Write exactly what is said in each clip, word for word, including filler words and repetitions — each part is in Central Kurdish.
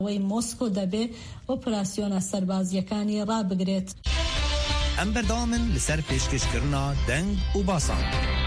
وی موسکو دەبێ ئۆپراسیۆنە سەربازیەکانی ڕابگرێت. ئەم بەردەوامن لەسەر پێشکەشکردنا دەنگ و باسان.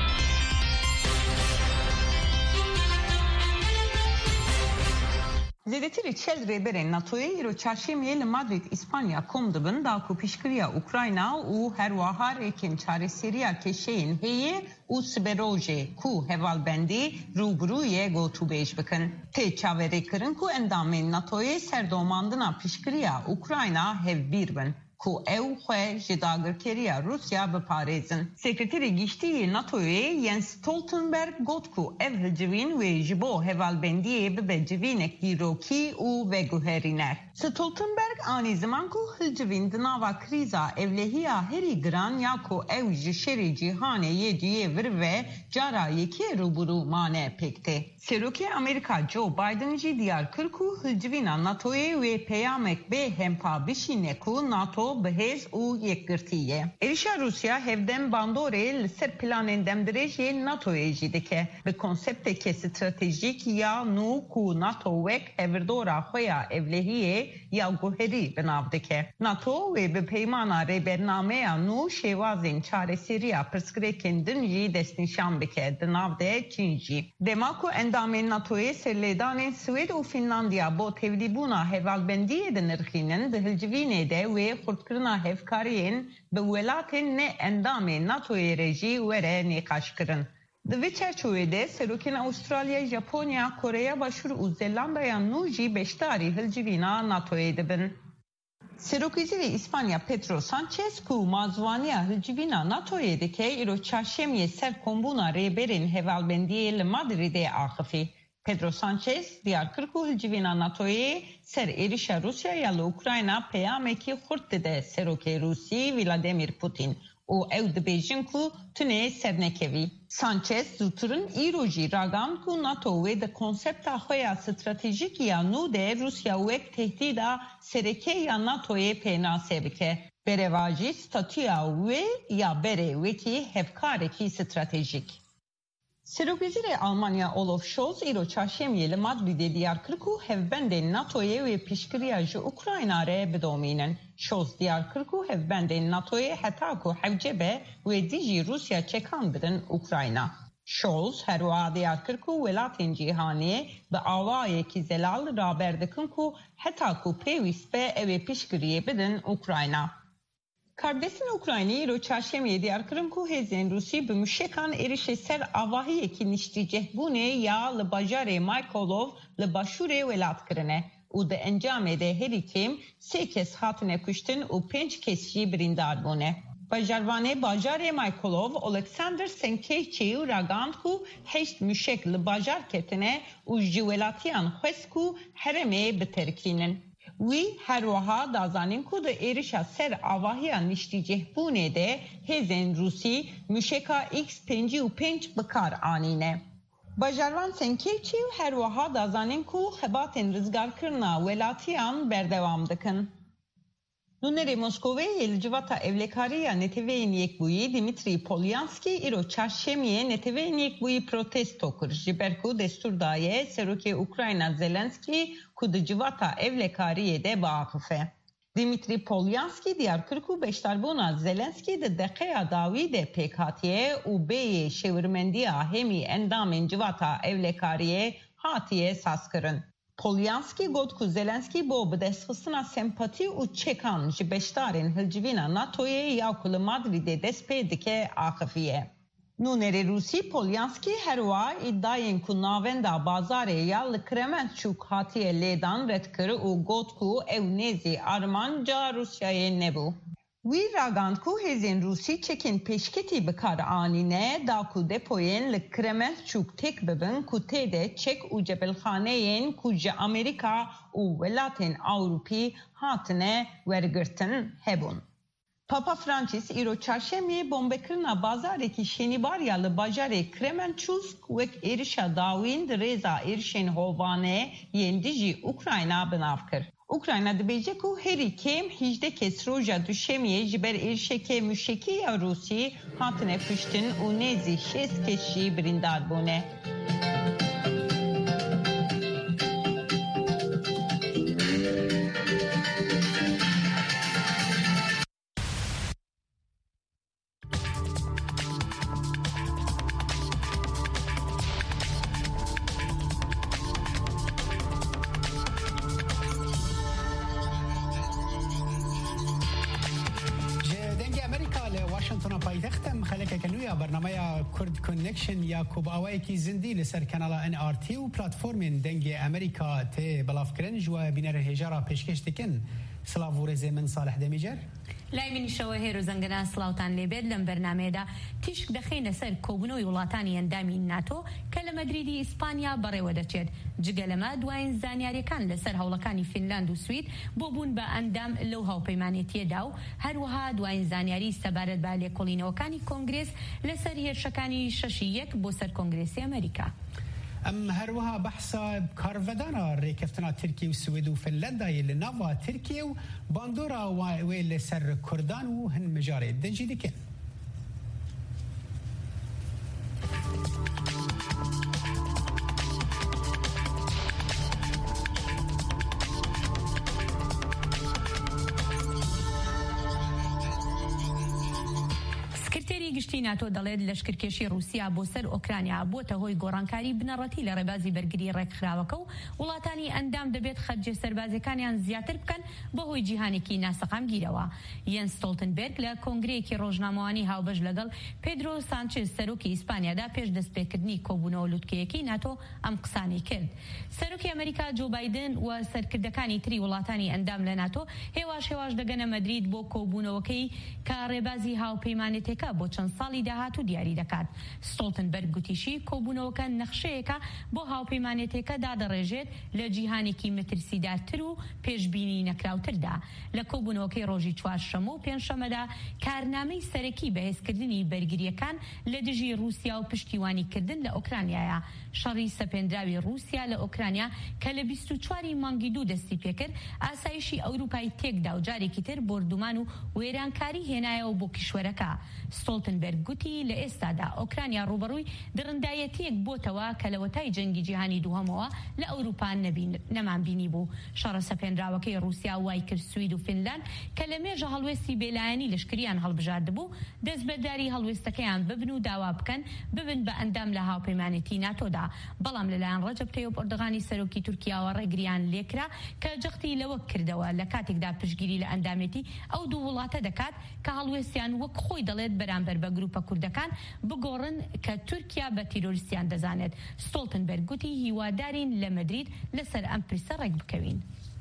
زیادتر چل ریبرین ناتوی رو چهارشنبه ل مادرید اسپانیا کم دبن دا کو پیشکریا اوکراینا و هر واهار کن چاره سریا کشین هیه و سبروجه کو هوالبندی روبروی گوتو بیش بکن. تی چاوری کرن کو اندامین ناتوی سردوماندنا پیشکریا اوکراینا هف بیر بن. کو او خواه جداگرکریا روسیا بپارێزن. سکرتری گشتی ناتوی ینس ستولتنبرگ گوت کو ev hilcivîn wê ji bo hevalbendiyê bibe civînek dîrokî û veguherîner. Stoltenberg anî ziman ku hilcivîn di nava krîza evlehiya herî giran ya ku ew ji şerê cîhanê yê duyê vir ve cara yekê rûbirû mane pêktê. Serokê Amerîka Joe Biden jî diyar kir ku hilcivîna NATOyê wê peyamek bê hempa bişîne ku NATO bihêz û yekgirtî ye. Êrişa Rusya hevdem bandorê li ser planên demdirêjê NATOyê jî dike. Bi konseptekê stratejîk ya nû ku NATO wek hevirdora xwe ya evlehiyê ya guherî bi nav dike. NATO wê bi peymana rêbernameya nû şêwazên çareseriya pirsgirêkên din jî destnîşan bike. Di nav de Çîn jî. Dema ku endamên NATOyê serlêdanên Swêd û Finlandiya bo tevlîbûna hevalbendiyê de nirxînin, di hilcivînê de wê xurtkirina hevkariyên bi welatên ne endamên NATOyê re jî were nîqaşkirin. Di vê çerçeveyê de serokên Avustralya, Japonya, Koreya Başûr û Zelandaya nû jî beşdarî hilcivîna NATOyê dibin. Serokêzîrê İspanya Pedro Sanchez ku mazwaniya hilcivîna NATOyê dike îro çarşemyê ser kombûna rêberên hevalbendiyê li Madridê axivî. Pedro Sanchez diyar kir ku hilcivîna NATOyê ser êrişa Rusyaya li Ukrayna peyamekî xurt dide serokê Rûsî Vladimir Putin û ew dibêjin ku tune sernekevî. Sanchez zûtirin îro jî ragand ku NATO wê di konsepta xwe ya stratejîk ya nû de Rusya wek tehdîda serekê ya NATOyê pênasê bike. Bereva jî statûya wê ya berê wekî hevkarekî stratejîk. Serokêzîrê Almanya Olaf Scholz îro çarşemyê li Madridê diyar kir ku hevbendên NATOyê wê piştgiriya ji Ukrayna re bidomînin. Scholz diyar kir ku hevbendên NATOyê heta ku hewce be wê dijî Rusya çekan bidin Ukrayna. Scholz her wiha diyar kir ku welatên cîhanê bi awayekî zelal raber dikin ku heta ku pêwîst be ew ê piştgiriyê bidin Ukrayna. Kardeşin Ukraynayê îro çarşemyê diyar kirin ku hêzên Rûsî bi mûşekan êrişê ser avahiyekî niştîcehbûnê ya li bajarê Mykolaiv li başûrê welat kirine û di encamê de herî kêm sê kes hatine kuştin û pênc kes jî birîndar bûne. Bajarvanê bajarê Mykolaiv Oleksandr Senkeyçî ragand ku heşt mûşek li bajar ketine û ji welatiyan xwest ku heremê biterkînin. Wî her wiha dazanîn ku di êrişa ser avahiya niştîcehbûnê de hêzên Rûsî mûşeka X pêncî û pênc bikar anîne. Bajarvan Senkeyçî her wiha dazanîn ku xebatên rizgarkirina welatiyan berdewam dikin. Nûnerê Moskowê li civata evlekariya neteweyên Yekbûyî Dmitri Polyanskî îro çarşemyê neteweyên Yekbûyî protesto kir ji ber ku destûr daye serokê Ukrayna Zelenskî ku di civata evlekariyê de biaxife. Dmitri Polyanskî diyar kir ku beşdarbûna Zelenskî di deqeya dawî de pêk hatiye û bêyê şêwirmendiya hemî endamên civata evlekariyê hatiye sazkirin. Polyanskî got ku Zelenskî bo bi destxistina sempatî û çekan ji beşdarên hilcivîna NATOyê ya ku li Madridê dest pê dike axifiye. Nûnerê Rûsî Polyanskî her wiha îdayên ku navenda bazarê ya li Kremençûk hatiye lêdan red kir û got ku ew nêzî armanca Rusyayê nebû. Wî ragand ku hêzên Rûsî çekên pêşketî bikar anîne da ku depoyên li Kremençûk têk bibin ku tê de çek û cebelxaneyên ku ji Amerîka û welatên Ewropî hatine wergirtin hebûn. Papa Francis îro çarşemyê bombekirina bazarekî şenîbar ya li bajarê Kremençûsk wek êrişa dawîn di rêza êrişên hovane yên dijî Ukrayna binav kir. Ukrayna dibêje ku herî kêm hîjdeh kes roja duşemiyê ji ber êrişekê mûşekî ya Rûsî hatine kuştin û nêzî şêst kes jî birîndar bûne. واشنطن پایتختم خلک کنویا برنامه کرد کانکشن یا کوب اوای کی زندی لسر کانال ان ار تی و پلتفرم دنگ امریکا ته بلاف کرنج و بینر هجارا پیشکش دکن سلاو زمن صالح دمیجر لایمنی شوهر زنگنا سلاوتان لبد لم برنامه دا تیشک دخینه سر کوبنوی ولاتانی اندامی ناتو کل مدریدی اسپانیا برای ودچید جگلما دوین زانیاری کان لسر هولکانی فنلاند و سوید بوبون با اندام لوها و پیمانیتی داو هر وها دوین زانیاری سبارت بالی کلینوکانی کنگرس لسر هرشکانی ششی یک بو سر کنگرسی امریکا. ام هروها بحثا کارودانا ریکفتنا ترکیه و سوئد و فنلندا یل نوا ترکیه و باندورا و ویل سر کردان و هن مجاره دنجی دکن. گشتی ناتو دەڵێت لەشکرکێشی رووسیا بۆ سەر ئۆکرانیا بۆتە هۆی گۆڕانکاری بنەڕەتی لە ڕێبازی بەرگری ڕێکخراوەکە و وڵاتانی ئەندام دەبێت خەرجە سەربازەکانیان زیاتر بکەن بەهۆی جیهانێکی ناسەقامگیرەوە. یەنس ستۆڵتنبێرگ لە کۆنگرەیەکی ڕۆژنامەوانی هاوبەش لەگەڵ پێدرۆ سانچێز سەرۆکی ئیسپانیادا پێش دەستپێکردنی کۆبوونەوە لووتکەیەکی ناتۆ ئەم قسانەی کرد. سەرۆکی ئەمریکا جۆ بایدن و سەرکردەکانی تری وڵاتانی ئەندام لە ناتۆ هێواش هێواش دەگەنە مەدرید بۆ کۆبوونەوەکەی کە ڕێبازی هاوپەیمانێتەکە بۆ چەند ساڵی داهاتوو دیاری دەکات. ستۆڵتنبەرگ گوتیشی کۆبوونەوەکە نەخشەیەکە بۆ هاوپەیمانێتەکە دادەڕێژێت لە جیهانێکی مەترسیدارتر و پێشبینی نەکراوتردا. لە کۆبوونەوەکەی ڕۆژی چوارشەمە و پێنجشەمەدا کارنامەی سەرەکی بەهێزکردنی بەرگریەکان لە دژی رووسیا و پشتیوانیکردن لە ئۆکرانیایە. شەڕی سەپێنراوی رووسیا لە ئۆکرانیا کە لە بیست و چواری مانگی دوو دەستی پێکرد ئاسایشی ئەوروپای تێکدا و جارێکی تر بردومان و وێرانکاری هێنایەوە بۆ کیشوەرەکە. ستۆڵتنبەرگ گوتی لە ئێستادا ئۆکرانیا ڕوبەڕووی درڕندایەتیەک بۆتەوە کە لە وەتای جەنگی جیهانی دووهەمەوە لە ئەوروپا نەمانبینی بوو. شەڕە سەپێنراوەکەی رووسیا وای کرد سوید و فنلاند کە لە مێژە هەڵوێستی بێلایەنی لەشکریان هەڵبژاردبوو دەست بەداری هەڵوێستەکەیان ببن و داوا بکەن ببن بە ئەندام لە هاوپەیمانێتی ناتۆدا. بەڵام لەلایەن ڕەجەب تەیۆپ ئەردۆغانی سەرۆکی تورکیاوە ڕێگریان لێکرا کە جەختی لەوە کردەوە لە کاتێکدا پشتگیری لە ئەندامێتی ئەو دوو وڵاتە دەکات کە هەڵوێستیان وەک خۆی دەڵێت بەرامبەر بە گروپە کوردەکان بگۆڕن کە تورکیا بە تیرۆریستیان دەزانێت. ستۆڵتنبەرگ گوتی هیوادارین لە مەدرید لەسەر ئەم پرسە ڕێک بکەوین.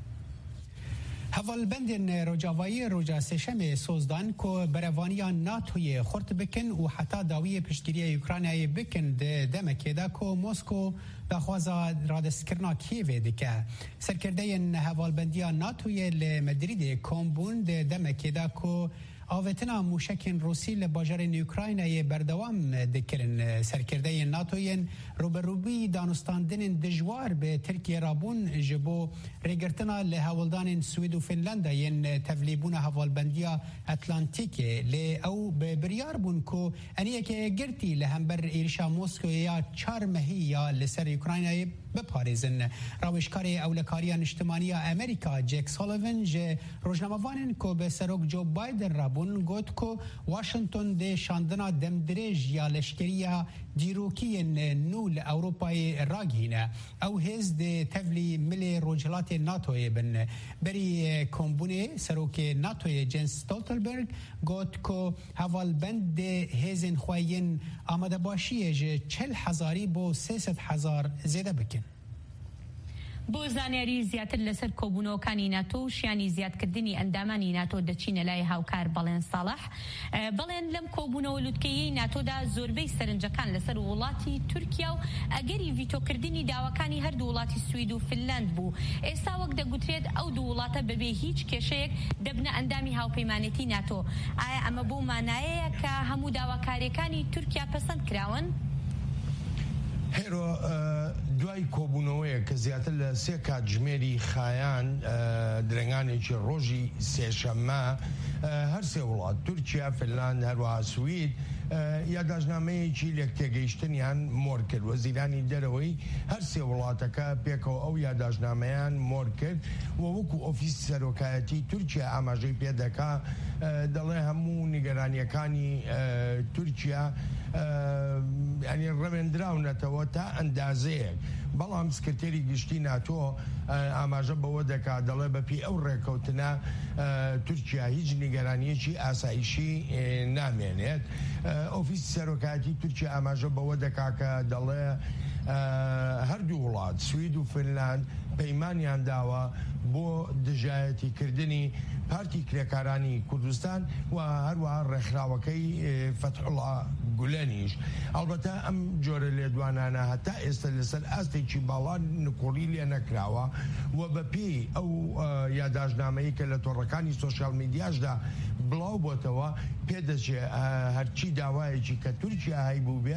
هەڤڵبەندên Rojavayê roja sêşemê sozdan ku berevaniya NATOyê xurt bikin û heta dawiyê piştgiriya Ukraynayê bikin di demekê de ku Moskow daxwaza radestkirina Kîevê dike. Serkirdeyên hevalbendiya NATOyê li Medrîdê kom bûn di demekê de ku avêtina mûşekên Rûsî li bajarên Ukraynayê berdewam dikirin. Serkirdeyên NATOyên rûberûbî danûstandinên dijwar bi Tirkiye rabûn ji bo rêgirtina li hewildanên Swîd û Finlandayên tevlîbûna hevalbendiya Atlantîkê lê ew bi biryar bûn ku eniyekê girtî li hember êrişa Moskowê ya çar mehî ya li ser Ukraynayê بپارێزن. ڕاوێژکارê ewlekariya niştimaniya Amerîka Jake Sullivan ji rojnamevanên ku bi serok Joe Biden rabûn got ku Washington dê şandina demdirêj ya leşkeriya dîrokiyên nû li Ewropayê ragihîne. Ew hêz dê tevlî milê rojhilatê NATOyê bin. Berî kombûnê serokê NATOyê Jens Stoltenberg got ku hevalbend dê hêzên xwe yên amadebaşiyê ji çel hezarî bo sê sed hezar zêde bikin. بۆ زانیاری زیاتر لەسەر کۆبوونەوەکانی ناتۆ و شیانی زیادکردنی ئەندامانی ناتۆ دەچینە لای هاوکار بەڵێن ساڵح. بەڵێن لەم کۆبوونەوە لووتکەیەی ناتۆدا زۆربەی سەرنجەکان لەسەر وڵاتی تورکیا و ئەگەری ڤیتۆکردنی داواکانی هەردوو وڵاتی سوید و فنلاند بوو. ئێستا وەک دەگوترێت ئەو دوو وڵاتە بەبێ هیچ کێشەیەک دەبنە ئەندامی هاوپەیمانێتی ناتۆ. ئایا ئەمە بۆ مانایەیە کە هەموو داواکاریەکانی تورکیا پەسەند کراون؟ هێرۆ دوای کۆبوونەوەیە کە زیاتر لە سێ کاتژمێری خایان درنگانێکی ڕۆژی سێشەممە هەر سێ وڵات تورکیا فنلاند هەروەها سوید یادداشتنامەیەکی لێک تێگەیشتنیان مۆر کرد. وەزیرانی دەرەوەی هەر سێ وڵاتەکە پێکەوە ئەو یادداشتنامەیان مۆر کرد و وەکو ئۆفیس سەرۆکایەتی تورکیا ئاماژەی پێدەکا دەڵێ هەموو نیگەرانیەکانی تورکیا ینی ڕەوێنراونەتەوە تا ئەندازەیەک بەڵام سکرتێری گشتی ناتۆ ئاماژە بەوە دەکات دەڵێ بەپی ئەو ڕێکەوتنە تورکیا هیچ نیگەرانیەکی ئاسایشی نامێنێت. ئۆفیسی سەرۆکایەتی تورکیا ئاماژە بەوە دەکات کە دەڵێ هەردوو وڵات سوید و فنلاند پەیمانیان داوە بۆ دژایەتیکردنی پارتی کرێکارانی کوردستان و هەروەها ڕێکخراوەکەی فەتحوڵا گولەنیش. ئەڵبەتە ئەم جۆرە لێدوانانە هەتا ئێستا لەسەر ئاستێکی باڵا نکۆڵی لێ نەکراوە و بەپێی ئەو یادداشتنامەیە کە لە تۆڕەکانی سۆشیال میدیاشدا بڵاو بۆتەوە پێدەچێت هەرچی داوایەکی کە تورکیا هەیبوو بێ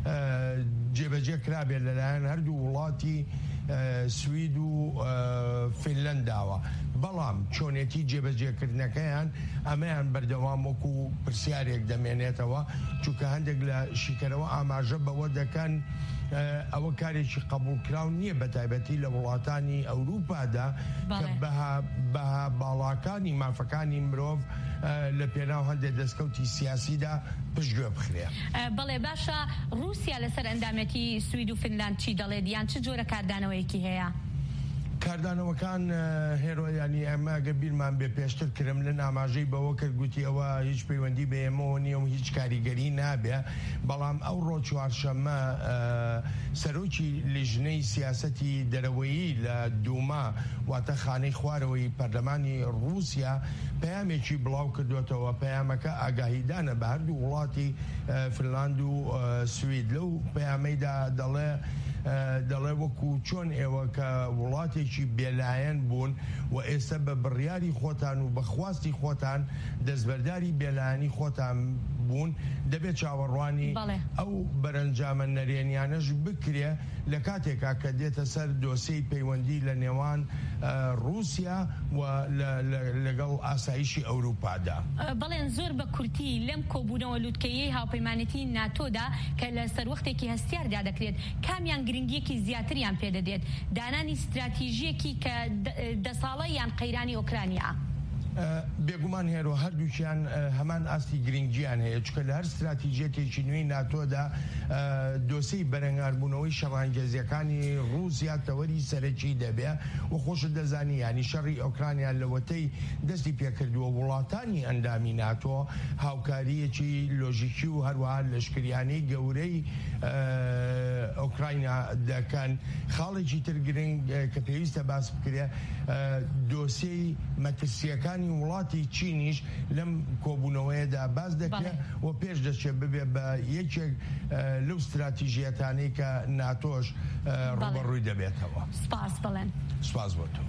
جێبەجێ کرابێت لەلایەن هەردوو وڵاتی سوید و فینلەنداوە. بەڵام چۆنێتی جێبەجێکردنەکەیان ئەمەیان بەردەوام وەکو پرسیارێک دەمێنێتەوە، چونکە هەندێک لە شیکەرەوە ئاماژە بەوە دەکەن ئەوە کارێکی قبولکراو نییە، بە تایبەتی لە وڵاتانی ئەوروپادا کە بەها باڵاکانی مافەکانی مرۆڤ لە پێناو هەندێک دەستکەوتی سیاسیدا پشتگوێ بخرێ. بەڵێ باشە، رووسیا لەسەر ئەندامەتی سوید و فنلاند چی دەڵێت؟ یان چ جۆرە کاردانەوەیەکی هەیە؟ کاردانەوەکان هێرۆیانی ئەمە گە بیرمان بێ پێشتر کرملن ئاماژەی بەوە کرد، گوتی ئەوە هیچ پەیوەندی بە ئێمەوە نییە و هیچ کاریگەری نابێ. بەڵام ئەو ڕۆ چوارشەممە سەرۆکی لیژنەی سیاسەتی دەرەوەیی لە دووما واتە خانەی خوارەوەی پەرلەمانی رووسیا پەیامێکی بڵاو کردوێتەوە. پەیامەکە ئاگاهیدانە بە هەردوو وڵاتی فنلاند و سوید. لەو پەیامەیدا دەڵێ دەڵێ وەکو چۆن ئێوە کە وڵاتێکی بێلایەن بوون و ئێستا بە بڕیاری خۆتان و بەخواستی خۆتان دەستبەرداری بێلایەنی خۆتان بوون، دەبێت چاوەڕوانی ئەو بەرەنجامە نەرێنیانەش بکرێ لە کاتێکا کە دێتە سەر دۆسەی پەیوەندی لە نێوان رووسیا و لەگەڵ ئاسایشی ئەوروپادا. بەڵێن زۆر بە کورتی لەم کۆبوونەوە لووتکەیەی هاوپەیمانەتی ناتۆدا کە لە سەروەختێکی هەستیاردا دەکرێت، کامیان گرنگیەکی زیاتریان پێدەدێت؟ دانانی استراتیژیەکی کە دە ساڵە یان قەیرانی ئۆکرانیا؟ بێگومان هێرۆ هەردووچیان هەمان ئاستی گرنگیان هەیە، چکە لە هەر استراتیژیەتێکی نوێی ناتۆدا دۆسەی بەرەنگاربوونەوەی شەڕانگێزیەکانی رووسیا تەوەری سەرەکی دەبێ و خۆشت دەزانی ینی شەڕی ئۆکرانیان لەوەتەی دەستی پێکردووە وڵاتانی ئەندامی ناتۆ هاوکاریەکی لۆژیکی و هەروەها لەشکریانەی گەورەی ئۆکراینیا دەکەن. خاڵێکی تر گرنگ کە پێویستە باس بکرێ دۆسەی مەترسیەکانی وڵاتی چینیش لەم کۆبوونەوەیەدا باز دەکرێت و پێش دەچێت ببێ بە یەکێک لەو استراتیژیەتانەی کە ناتۆش ڕوبەڕووی دەبێتەوە. سپاس بڵێن. سپاس بۆ تۆ.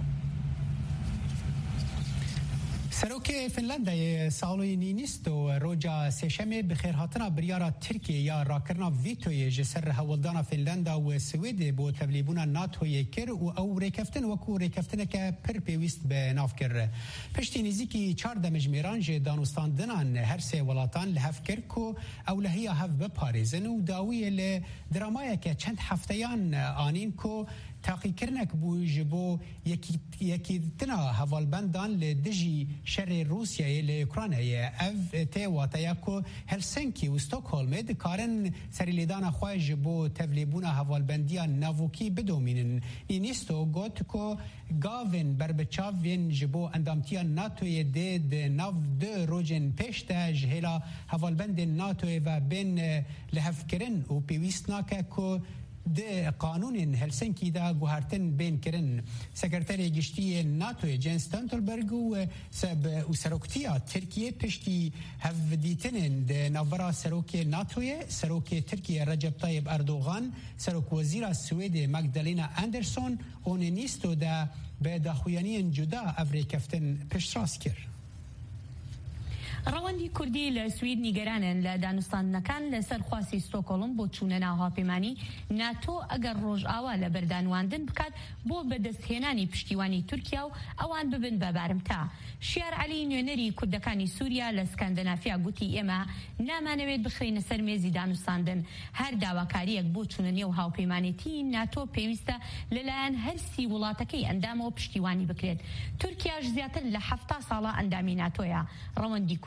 سەرۆکێ فنلەندای ساڵۆی نیست و ڕۆژا سێشەمێ بخێرهاتنا بریارا تورکیە یا ڕاکردنا ڤیتۆیە ji ser هەوڵدانا فنلەندا و سوێدێ بۆ تەبلیبوونا ناتۆیە کرد و ئەو ڕێکەفتن وەکو ڕێکەفتنێکە پڕ پێویست بە ناوکرد. پشتی نزیکی چار دەمەژمێران جێ دانوستاندنان هەر سێ وڵاتان لە هەف کرد و ئەو لە هەیە هەف بپارێزن و داویە لە درامایەکە چەند هەفتەیان ئانین کۆ تاقیکردنێک بوو ji بۆ یەکیتنا هەواڵبەندان لە دژی شەڕی رووسیایە لە ئوکرانایە. ئەv tê wateya ku Helsinki û Stockholmê dikarin serîlêdana xwe ji bo tevlîbûna hevalbendiya navokî bidomînin. Nînisto got ku gavên berbiçavên ji bo endamtiya NATOyê dê di nav du rojên pêş de ji hêla hevalbendên NATOyê ve bên li hevkirin û pêwîst nake ku د قانون هلسنکی دا گوهرتن بین کرن. سکرتری گشتی ناتو جن ستولتنبرگ و سب و سروکتیا ترکیه پشتی هفدیتن د نوورا سروک ناتوی سروک ترکیه رجب طیب اردوغان سروک وزیر سوئد مگدلینا اندرسون اون نیستو دا به داخویانی جدا افری کفتن پشتراس کرد. ڕەوەندی کوردی لە سوید نیگەرانن لە دانوستاندنەکان لەسەر خواستی ستۆکۆڵم بۆ چوونە ناو هاوپەیمانی ناتۆ ئەگەر ڕۆژئاوا لە بەردانواندن بکات بۆ بەدەستهێنانی پشتیوانی تورکیا و ئەوان ببن بە بارمتا. شیار عەلی نوێنەری کوردەکانی سووریا لە سکەندەنافیا گوتی ئێمە نامانەوێت بخرینە سەر مێزی دانوستاندن. هەر داواکاریەک بۆ چوونە نێو هاوپەیمانێتی ناتۆ پێویستە لەلایەن هەرسی وڵاتەکەی ئەندامەوە پشتیوانی بکرێت. تورکیاش زیاتر لە هەفتا ساڵە ئەندامی ناتۆیە. ڕەوەندی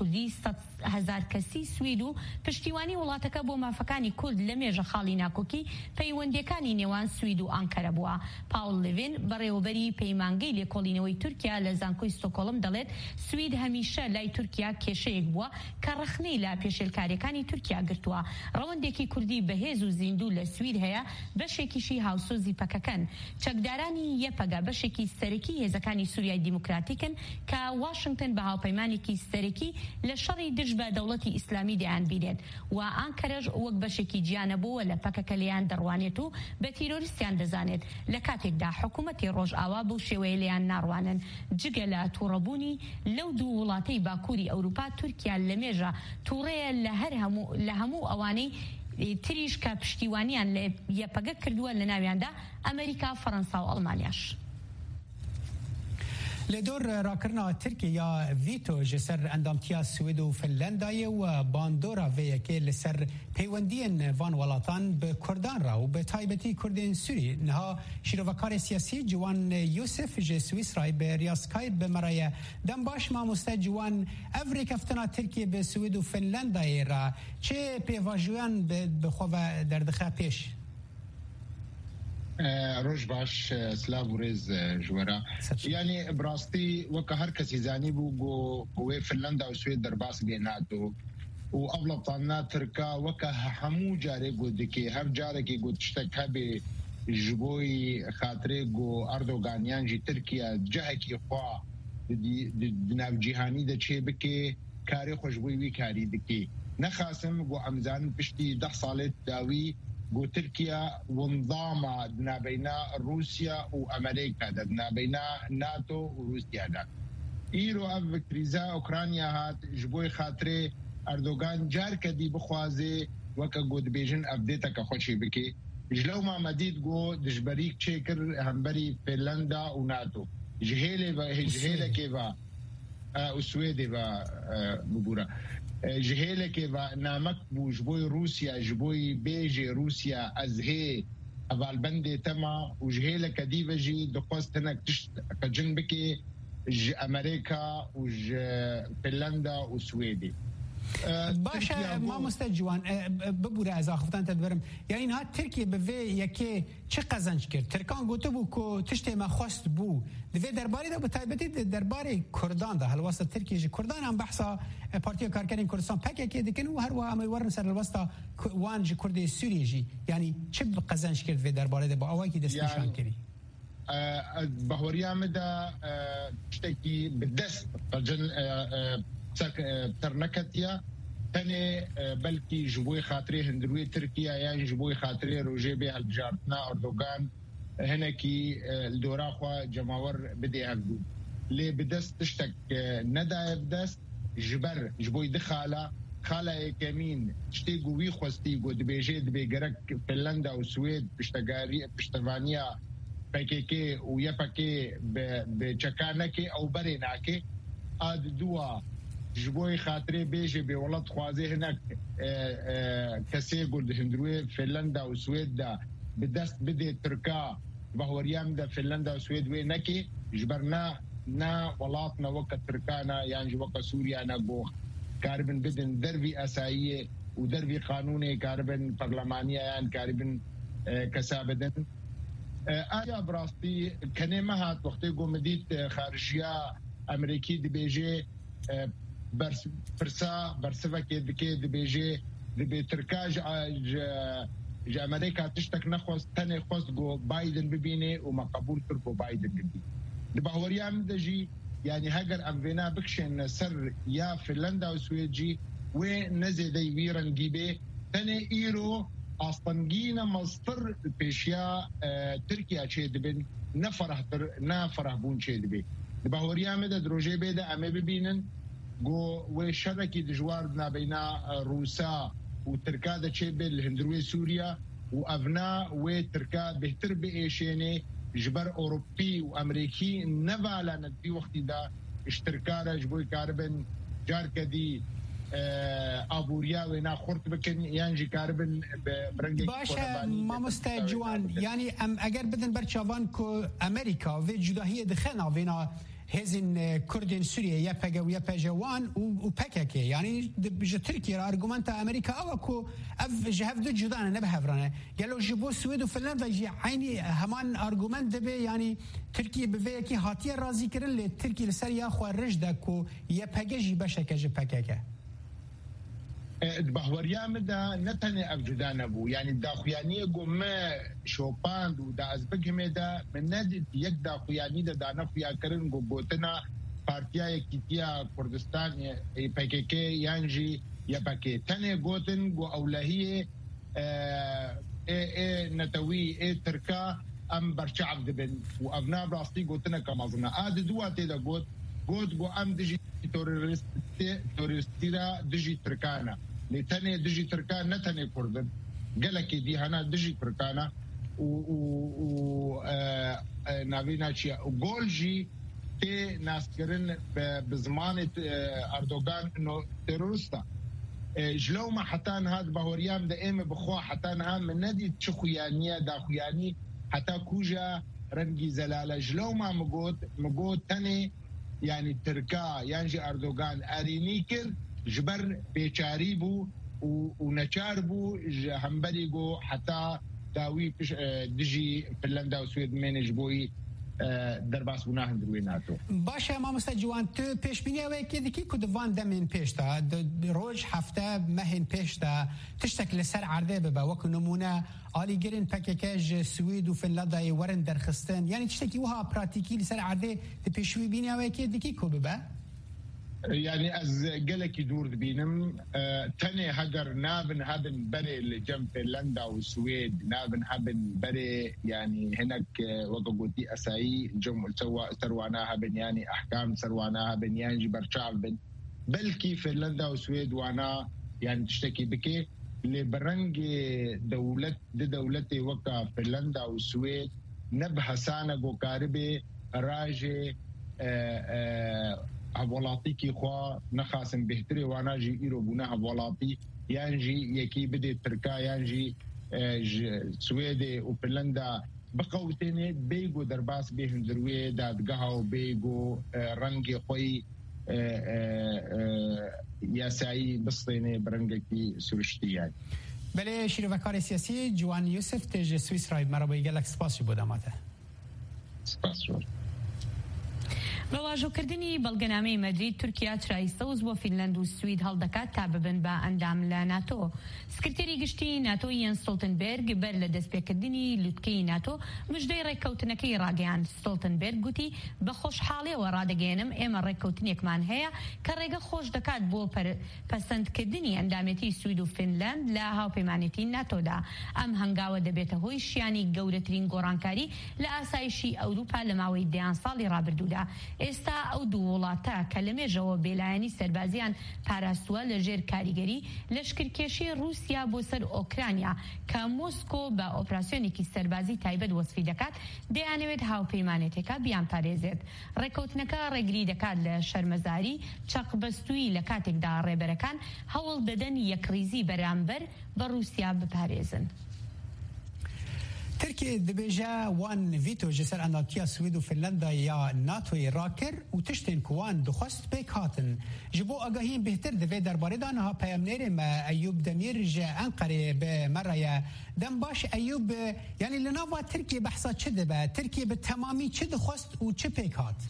کوردی سەد هەزار کەسی سوید و پشتیوانی وڵاتەکە بۆ مافەکانی کورد لە مێژە خاڵی ناکۆکی پەیوەندیەکانی نێوان سوید و ئانکەرە بووە. پاول لێڤین بەڕێوەبەری پەیمانگەی لێکۆڵینەوەی تورکیا لە زانکۆی ستۆکۆڵم دەڵێت سوید هەمیشە لای تورکیا کێشەیەک بووە کە ڕەخنەی لا پێشێلکاریەکانی تورکیا گرتووە. ڕەوەندێکی کوردی بەهێز و زیندوو لە سوید هەیە، بەشێکیشی هاوسۆزی پەکەکەن. چەکدارانی یەپەگە بەشێکی سەرەکی هێزەکانی سووریای دیموکراتیکن کە واشنگتن بە هاوپەیمانێکی سەرەکی لە شەڕی دژ بە دەوڵەتی ئیسلامی دەیان بینێت و ئانکەرەش وەک بەشێکی گیانەبووە لە پەکەکە لێیان دەڕوانێت و بە تیرۆریستیان دەزانێت. لە کاتێکدا حکوومەتی ڕۆژئاوا بەو شێوەیە لێیان ناڕوانن. جگە لە تووڕەبوونی لەو دوو وڵاتەی باکووری ئەوروپا، تورکیا لە مێژە تووڕەیە لە هەموو ئەوانەی تریش کە پشتیوانیان لە یەپەگە کردووە، لە ناویاندا ئەمریکا، فەڕەنسا و ئەڵمانیاش. لدور راکرنا ترکیه ویتو جسر اندامتیا سوید و فنلندای و باندورا ویکی لسر پیوندین وان ولاتان به کردان را و به تایبتی کردین سوری نها شیروکار سیاسی جوان یوسف ج سوئیس رای به ریاسکای به مرای دم باش ما مست جوان افری کفتنا ترکیه به سوید و فنلندای را چه پیواژوان به خو در دخه پیش روش باش سلام ورز جوارا يعني براستي وك هر كسي زاني بو جو فنلندا وسويد درباس بيناتو وابلطنا تركا وك حمو جاري قدكي هر جاركي قد تشتكى ب جبوي خاطري جو اردوغانيان جي تركيا جهكي خوا دي ناف جهاني د چه بكي كاري خوشبوي وي كاري دكي نخاسم جو امزان بشتي ده صالت داوي جو تركيا وانضام دنا بين روسيا وامريكا دنا بين ناتو وروسيا دا ايرو اف كريزا اوكرانيا هات جبوي خاطري اردوغان جار كدي بخوازي وكا جود بيجن ابديتا كخوشي بكي جلو ما مديد جو دجبريك تشيكر همبري فنلندا وناتو جهيله جهيله كيفا وسويدي با ببورا جهيله كيفا نامك بو جبوي روسيا جبوي بيجي روسيا ازهي افالبندي تما وجهيله كديفجي دقوستنك تشت كجنبكي امريكا وج فنلندا وسويدي باشا ما مستجوان ببوره از اخفتان تدبرم یعنی ها ترکیه به وی یکی چه قزنج کرد ترکان گوته بو کو تشته ما خواست بو دوی درباره ده بتایبتی درباره کردان ده هل واسه ترکیه کردان هم بحثا پارتی کارگران کردستان پک یکی دکن و هر وا ورن سر واسه وانج کرد سوریه جی یعنی چه قزنج کرد وی درباره ده با اوای کی دست نشان کردی بهوریا مدا تشتکی بدست جن ترنكتيا تاني بلكي جبوي خاطري هندروي تركيا يعني جبوي خاطري روجي بها الجارتنا أردوغان هناكي الدورا خوا جماور بدي هفدو لي بدست تشتك ندى بدست جبر جبوي دخالة خالة كمين تشتي قوي خوستي قو دبيجي دبيجرك فنلندا وسويد بشتغاري بشتفانيا بكيكي ويبكي بچكانكي أو بريناكي آد دوا جبوي خاطري بيجي بولد خوازي هناك كسي قلت هندروي فنلندا وسويدا بدست بدي تركا بهوريام دا فنلندا وسويد وينكي جبرنا نا ولاتنا وقت تركانا يعني وقت سوريا نقوخ كاربن بدن دربي أسائية ودربي قانوني كاربن برلمانية يعني كاربن كسابدن آيا براستي كنمهات وقتي قو مديت خارجية أمريكي دي بيجي برس برسا برسفا كي دكي دي بيجي دي بتركاج جا امريكا تشتك نخوص تاني خوص جو بايدن ببيني وما قبول تركو بايدن ببيني دي باوريا مدجي يعني هاجر امفينا بكشن سر يا فنلندا وسويدجي ونزي دي ويران جيبي تاني ايرو اصطنجينا مصدر بيشيا اه تركيا چه دبن نفرح تر نفرح بون چه دبي دي باوريا مد دروجي بيدا امي ببينن جو وشركي دجوارنا بين روسا وتركا دا تشيبل الهندروي سوريا وافنا وتركا بهتر بايشيني جبر اوروبي وامريكي نفالا ندي وقت دا اشتركا جبوي كاربن جاركدي ابوريا ونا خرط بكن يانجي كاربن برنجي باشا ما مستجوان يعني ام اگر بدن برچاوان کو امريكا و جداهيه دخنا وینا هزين كردين سوريا يبقى ويبقى جوان وبكك يعني بج تركيا ارجومنت امريكا اوكو اف جهف دو جدان نبه فرانه قالوا جيبوا السويد وفنلندا يجي عيني همان ارجومنت دبي يعني تركيا بفيكي هاتيه رازي كرن لتركيا لسريا خو رجدكو يبقى جي بشكه جبكك بحوريا مدا نتني أفجدان أبو يعني داخويانية قوما شوباند ودا أزبك مدا من نادي يك داخوياني دا دانا فيا كرن قبوتنا بارتيا يكتيا كردستان يبكيكي يانجي يبكي تاني قوتن قو أولهية اي اي نتوي اي تركا أم برشعب دبن وأبناء براستي قوتنا كمازنا آد دواتي دا قوت قوت قو أم دجي تورستيرا دجي تركانا لتاني دجي تركان نتاني كردن قالكي دي هنا دجي تركانا و و نابينا شيء وقولجي تي ناس كرن بزمان أردوغان إنه تيرورستا جلو ما حتان هاد بهوريام دائما بخوا حتان هم من نادي تشخيانية داخياني حتى كوجا رنجي زلالة جلو ما مقود مقود تاني يعني تركا يانجي أردوغان أرينيكر جبر بيشاريبو ونشاربو همبريغو حتى داوي دجي فنلندا وسويد مينج بوي درباس بناه دروي ناتو باشا ما مستجوان تو پیش بینی و کی دکی کد وان دمن پیشتا روز هفته مهن پیشتا تشتکل سر عرضه به وک نمونه عالی گرین پکیج سوید و فنلندا ورن درخستن یعنی تشتکی وها پراتیکی لسر عرضه پیشوی بینی و کی دکی کو به يعني از قلك دور بينم أه تاني هجر نابن هابن بري اللي جنب فنلندا والسويد نابن هابن بري يعني هناك وقوتي أساي جم سوا سرواناها بن يعني أحكام سرواناها بن يعني برشعب بن بلكي فنلندا والسويد وانا يعني تشتكي بكي اللي برنج دولة دي دولتي وكا فنلندا والسويد نبها سانق وكاربي راجي أه أه هولاتي كي خوا نخاسن بهتري وانا جي ايرو بنا هولاتي يانجي يكي بدي تركا يانجي سويدي وفنلندا بقوتين بيجو درباس بهم دروي دادقهو بيجو رنجي خوي ياساي بسطيني برنجكي سورشتي يعني بله شیروکار سیاسی جوان یوسف تج سوئیس رای مرا با گلک سپاس بوداماته سپاس شد بەواژۆکردنی بەڵگەنامەی مەدرید تورکیا چرایستەوز بۆ فینلەند و سوید هەڵدەکات تا ببن بە ئەندام لە ناتۆ. سکرتێری گشتی ناتۆ یەن ستۆلتنبێرگ بەر لە دەستپێکردنی لوتکەی ناتۆ مژدەی ڕێککەوتنەکەی ڕاگەیاند. ستۆلتنبێرگ گوتی بە خۆشحاڵیەوە ڕادەگەێنم ئێمە ڕێککەوتنێکمان هەیە کە ڕێگە خۆش دەکات بۆ پەسەندکردنی ئەندامەتی سوید و فینلەند لە هاوپەیمانێتی ناتۆدا. ئەم هەنگاوە دەبێتە هۆی شیانی گەورەترین گۆڕانکاری لە ئاسایشی ئەوروپا لە ماوەی دەیان ساڵی ڕابردوودا. ئێستا ئەو دوو وڵاتە کە لە مێژەوە بێلایەنی سەربازیان پاراستووە لە ژێر کاریگەری لەشکرکێشی رووسیا بۆ سەر ئۆکرانیا کە مۆسکۆ بە ئۆپراسیۆنێکی سەربازی تایبەت وەسفی دەکات دەیانەوێت هاوپەیمانێتێکە بیان پارێزێت. ڕێککەوتنەکە ڕێگری دەکات لە شەرمەزاری چەقبەستووی لە کاتێکدا ڕێبەرەکان هەوڵ دەدەن یەکریزی بەرامبەر بە رووسیا بپارێزن. تركيا دبيجا وان فيتو جسر أناتيا سويد وفنلندا يا ناتو راكر وتشتين كوان دخست بيك هاتن جبو أجاهين بهتر دفي درباري دانها بيامنير ما أيوب دمير جا أنقري بمرة يا دم باش أيوب يعني لنافا تركيا بحصة شد با تركيا بالتمامي شد خست وش بيك هات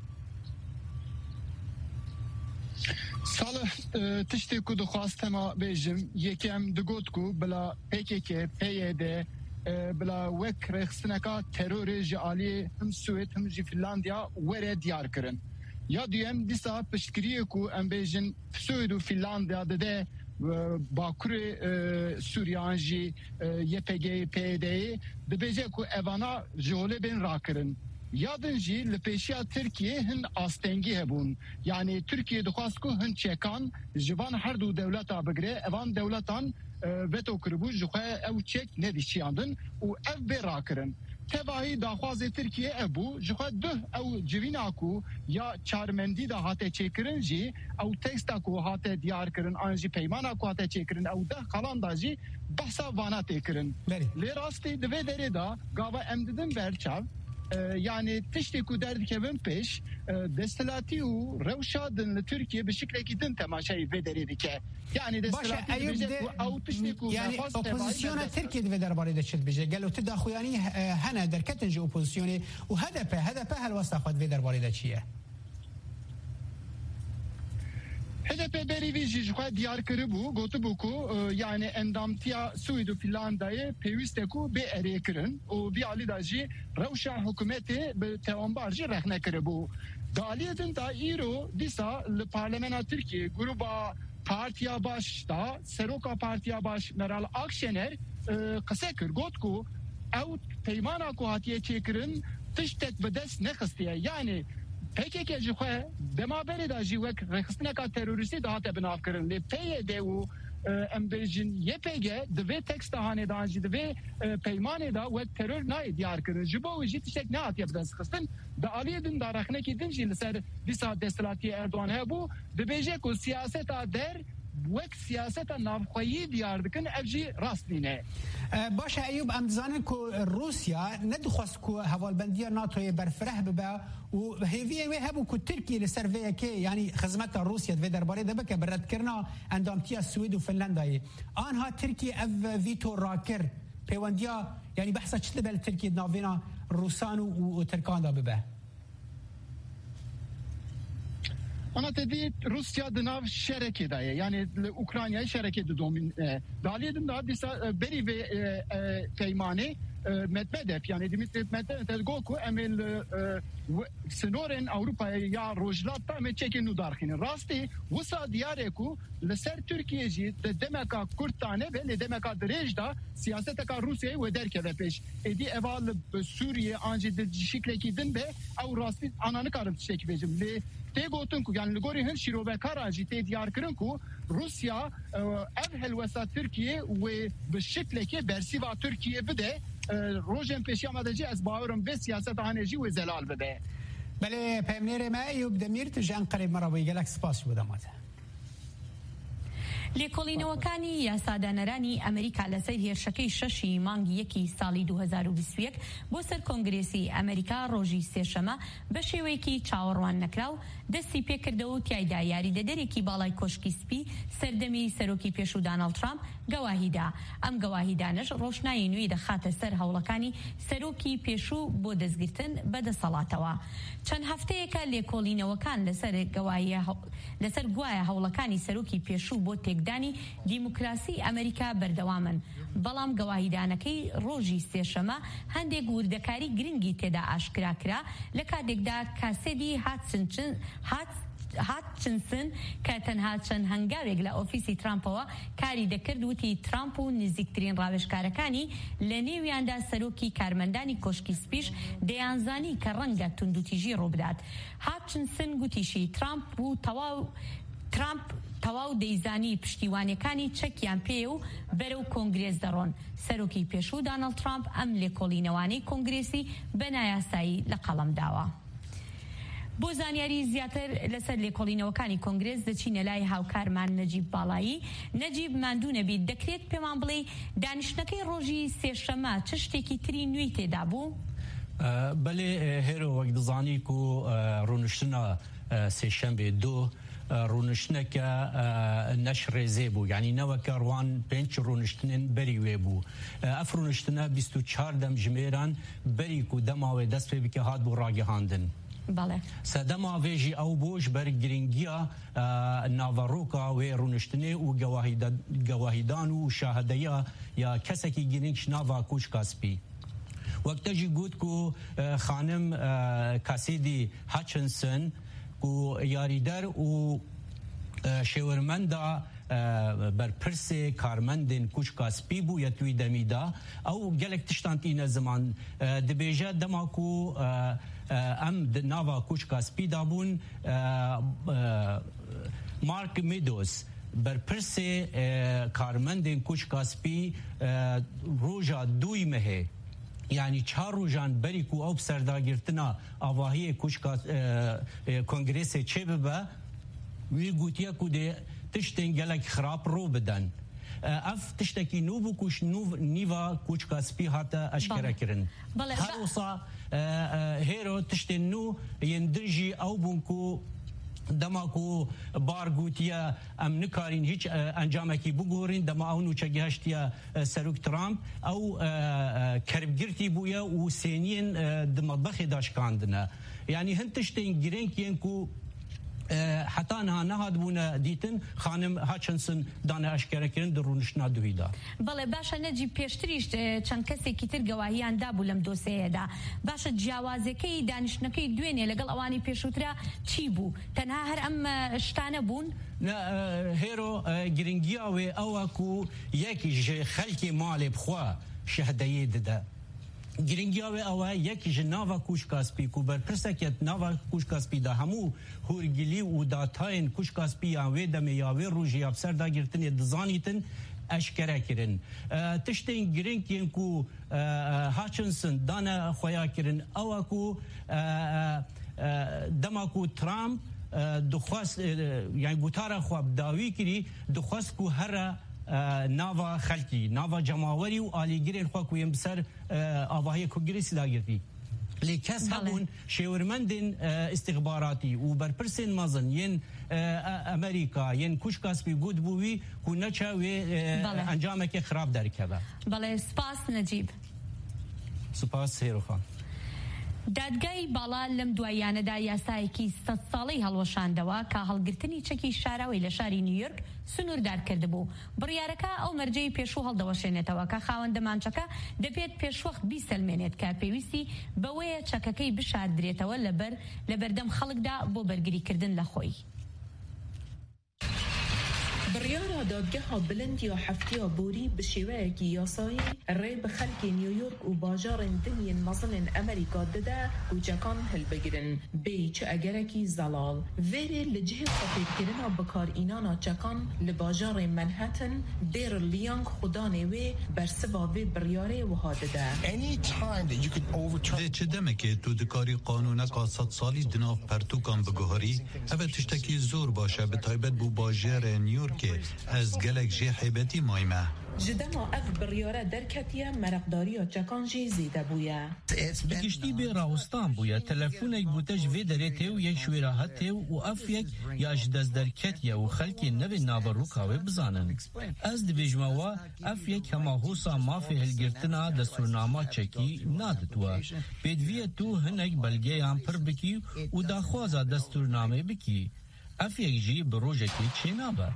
صالح تشتي كو دخواست ما بيجم يكيم دقوتكو بلا بيكيكي بييدي بلا وك رخصنكا ترور جالي هم سويد هم جي فنلنديا ورا ديار كرن يا ديم ديسا بشكريكو ام بيجن سويد وفنلنديا دده باكور سوريان جي يبيجي بي دي دبيجيكو ايفانا جولي بين راكرن یادن جی لپیشیا ترکیه هن آستنگی هبون یعنی ترکیه دخواست کو هن چکان جوان هر دو دولتا بگره اوان دولتان وتو کربو جوخه او چک ندی چیاندن و اف براکرن تباهی داخواز ترکیه ابو جوخه ده او جویناکو یا چارمندی دا هاته چکرن جی او تکستا کو هاته دیار کرن انجی پیمانا کو هاته چکرن او ده خلان دا جی بحثا وانا تکرن لی راستی دوی دره دا گاوا امددن برچاو يعني تشتكوا دارد كيفن بيش دستلاتي وروشادن لتركيا بشكل كيدن تماشي فيدري ديكه يعني باشا ايوب او تشتكوا يعني اوبوزيسيون تركيا في درباري دشت بيجي قالوا تدخل يعني هنا دركتنج اوبوزيسيوني وهدفه هدفه الوسط خد في درباري دشيه هذا ببري فيجي جوا ديار كربو قطبوكو يعني اندامتيا سويد وفنلندا بيوستكو بأريكرن وبيعلي داجي روشا حكومتي بتوانبارجي رخنا كربو داليدن دا ايرو ديسا البرلمان تركي جروبا بارتيا باش دا سروكا بارتيا باش مرال اكشنر قسكر قطكو او پیمانا کو هاتیه چیکرن تشتک بدست نخستیه يعني پکی که جوه دماغی داشتی وک رخصتنه که تروریستی دهات بناف کردن لی پی دیو امبرجن یه پیگه دوی تکست هانی دانجی دوی پیمانه دا وک ترور نای دیار کردن جبو وجی تشک نه آتیه بدست خستن دا آلیه دن دارخنه کی دنجی لسر دیسا دستلاتی اردوان هبو دبیجه کو سیاست در وک سیاست نافخویی دیار دکن افجی راست نینه. باشه ایوب امزانه که روسیا ندخواست که حوالبندی ناتوی برفره ببا و هیویه وی هبو که ترکیه لسر ویه که یعنی خدمت روسیا دوی درباره ده بکه برد کرنا اندامتیا سوید و فنلندایی آنها ترکیه اف ویتو راکر پیوندیا یعنی بحثا چطور بل ترکیه ناوینا روسان و ترکان دا ببا أنا تدي روسيا دناف شركة داية يعني أوكرانيا شركة دومين دالية دنا ديسا بري في كيماني مدمدف يعني ديمتري مدمدف تلقوكو أمل سنورين أوروبا يا روجلات تامي تشيكي ندارخين راستي وصا دياريكو لسر تركيا جي دمكا كورتانه بل دمكا دريجدا سياستكا روسيا ودر كذا بيش ادي ايوال سوريا انجي د شكلكي دن به او راستي انا نكارم تشيكي بيجم لي تيغوتن كو يعني لغوري هن شيرو بكارا جي تي ديار كرنكو روسيا ابهل وسط تركيا وبالشكلكي برسيفا تركيا بده روجن پیشی آمده جی از باورم به سیاست آنجی و زلال بده. بله پیمنیر ما ایوب دمیر تو جان قریب مروی گلک سپاس بودمات. لێکۆڵینەوەکانی یاسادانەرانی ئەمریکا لەسەر هێرشەکەی شەشی مانگی یەکی ساڵی دو هەزار و بیست و یەک بۆ سەر کۆنگرێسی ئەمریکا ڕۆژی سێشەمە بە شێوەیەکی چاوەڕوان نەکراو دەستی پێکردەوە و تیایدا یاریدەدەرێکی باڵای کۆشکی سپی سەردەمی سەرۆکی پێشوو داناڵد ترامپ گەواهیدا. ئەم گەواهیدانەش ڕۆشنایی نوێی دەخاتە سەر هەوڵەکانی سەرۆکی پێشوو بۆ دەستگرتن بەدەسەڵاتەوە. چەند هەفتەیەکە لێکۆڵینەوەکان لەسەر لەسەر گوایە هەوڵەکانی سەرۆکی پێشوو بۆ تێکدانی دیموکراسی ئەمریکا بەردەوامن، بەڵام گەواهیدانەکەی ڕۆژی سێشەمە هەندێک وردەکاری گرنگی تێدا ئاشکراکرا لە کاتێکدا کاسێدی هاتچنسن کە تەنها چەند هەنگاوێک لە ئۆفیسی ترامپەوە کاری دەکرد وتی ترامپ و نزیکترین ڕاوێژکارەکانی لە نێویاندا سەرۆکی کارمەندانی کۆشکی سپیش دەیانزانی کە ڕەنگە توندوتیژی ڕووبدات. هاتچنسن گوتیشی ترامپ و تەواو ترامپ تەواو دەیزانی پشتیوانیەکانی چەکیان پێ و بەرەو کۆنگرێس دەڕۆن. سەرۆکی پێشوو داناڵد ترامپ ئەم لێکۆڵینەوانەی کۆنگرێسی بە نایاسایی لە قەڵەم داوە. بۆ زانیاری زیاتر لەسەر لێکۆڵینەوەکانی کۆنگرێس دەچینە لای هاوکارمان نەجیب باڵایی. نەجیب ماندوو نەبیت دەکرێت پێمان بڵێ دانیشتنەکەی ڕۆژی سێشەمە چ شتێکی تری نوێی تێدا بوو؟ بەڵێ هێرۆ وەک دەزانی و ڕۆنشتنە سێشەمبێ دۆ ڕوونشتنەکە نەش ڕێزێ بوو، یعنی نەوەکە ڕوان پێنج ڕوونشتنên بەری وێ بوو. ئەف ڕوونشتنە بیست و چوار دەم ژمێران بەریک و دەماوێ دەست پێ بکە هات بۆ ڕاگەهاندن. سەدەما وێژی ئەو بۆش بەرگرنگیە ناڤەڕۆکە وێ ڕوونشتنێ و گەواهیدان و شاهدەیە یا کەسێکی گرنگ ناڤا کوچ کاسپی. وەکتەژی گوت و خانم کاسێدی هاتچنسن و یاریدەر و شێوەرمەندا بەرپرسێ کارمەندên کوچکا سپی بوو یەتوی دەمیدا ئەو gelek tiştan tîne ziman dibêje dema ku em nava koçka spî dabûn Mark Meadows berpirsê karmendên koçka spî roja dûyî mehê yani çar rojan berî ku ew serdagirtina avahiyê koçka kongresê çê bibe wî gotiye ku dê tiştên gelek xirab ro bidin. اف تشتكي نوبو كوش نوف نيفا كوش كاسبي حتى اشكرا كرن هروصا هيرو تشتنو يندرجي او بونكو دماکو بارگوتیا ام نکارین هیچ انجامکی بگورین دما اونو چگهشتیا سروک ترامپ او کربگرتی بویا و سینین دمطبخ داشکاندنه یعنی هنتشتین گرینکین کو حتی نه نهاد بونا دیتن خانم هاچنسن دانه اشکره کردن در رونشنا دویدا. بله باشه نجی پیشتریش چند کسی کی تر گواهیان دابو لم دوسیه دا باشه جوازه کی دانشنکی دوینه لگل اوانی پیشوترا چی بو تنها هر ام شتانه بون نه هیرو گرینگیا و اواکو یکی خلکی مال بخوا شهدایی داده گرینگیاوی آوا یکی جناوا کوش کاسپی کو بر پرسکت ناوا کوش کاسپی دا همو هورگلی و داتاین کوش کاسپی آوی دم یاوی روجی افسر دا گرتنی دزانیتن اشکره کرن تشتین گرینگین کو هاچنسن دانا خویا کرن آوا کو دماکو ترامپ دخواست یعنی گوتارا خواب داوی کری دخواست کو هر ناوا خلکی ناوا جماوری و آلیگیرین خواه کویم بسر آواهی کونگریسی دا گرتی لیکس همون شورمندین استخباراتی و برپرسین مازن ین امریکا ین کوش کاسپی گود بوی کو نچاوی انجامه که خراب داری که با بله سپاس نجیب سپاس هیرو خان دادگای بالا لەم دوایانەدا یاسایەکی سەد ساڵەی هەڵوەشاندەوە کە هەڵگرتنی چەکی شاراوی لە شاری نیویۆرک سنووردار کردبوو. بڕیارەکە ئەو مەرجەی پێشوو هەڵدەوەشێنێتەوە کە خاوەندە مانچەکە دەبێت پێشوەخت بیسەلمێنێت کە پێویستی بەوەیە چەکەکەی بشاردرێتەوە لەبەر لەبەردەم خەڵکدا بۆ بەرگریکردن لە خۆی. بڕیارە دادگەها بلند یا هەفتەیە بۆری بە شێوەیەکی یاسایی ڕێ بە خەڵکی نیویۆرک و باژارên دنیên mezin ئەمریکا دەدا کوچەکان هەڵبگرن بێ چ ئەگەرێکی زەڵال vêrê li cihê xwefêrkirina bikarînana çekan li bajarê Manhattan dêr liyang xudanê wê bersiva vê biryarê wiha dide. Dê çi demekê tu dikarî qanûneka sed salî di nav pertûkan biguherî ev tiştekî zor baş e bi taybet bû bajarê New York از گلک جه حیبتی مایمه جدما اف بریاره درکتیه مرقداری چکان جی زیده بویه بکشتی بی راوستان بویه تلفونک بوتش وی دریته و یک شوی راحته و اف یک یاش دست درکتیه و خلکی نوی نابروکاوی بزانن از دویجموا اف یک همه حوصا مافی هلگرتنا دستورنامه چکی نادتوه بیدویه تو هنک بلگه هم پر بکی و داخوازا دستورنامه بکی اف یک جی بروژکی چی نابه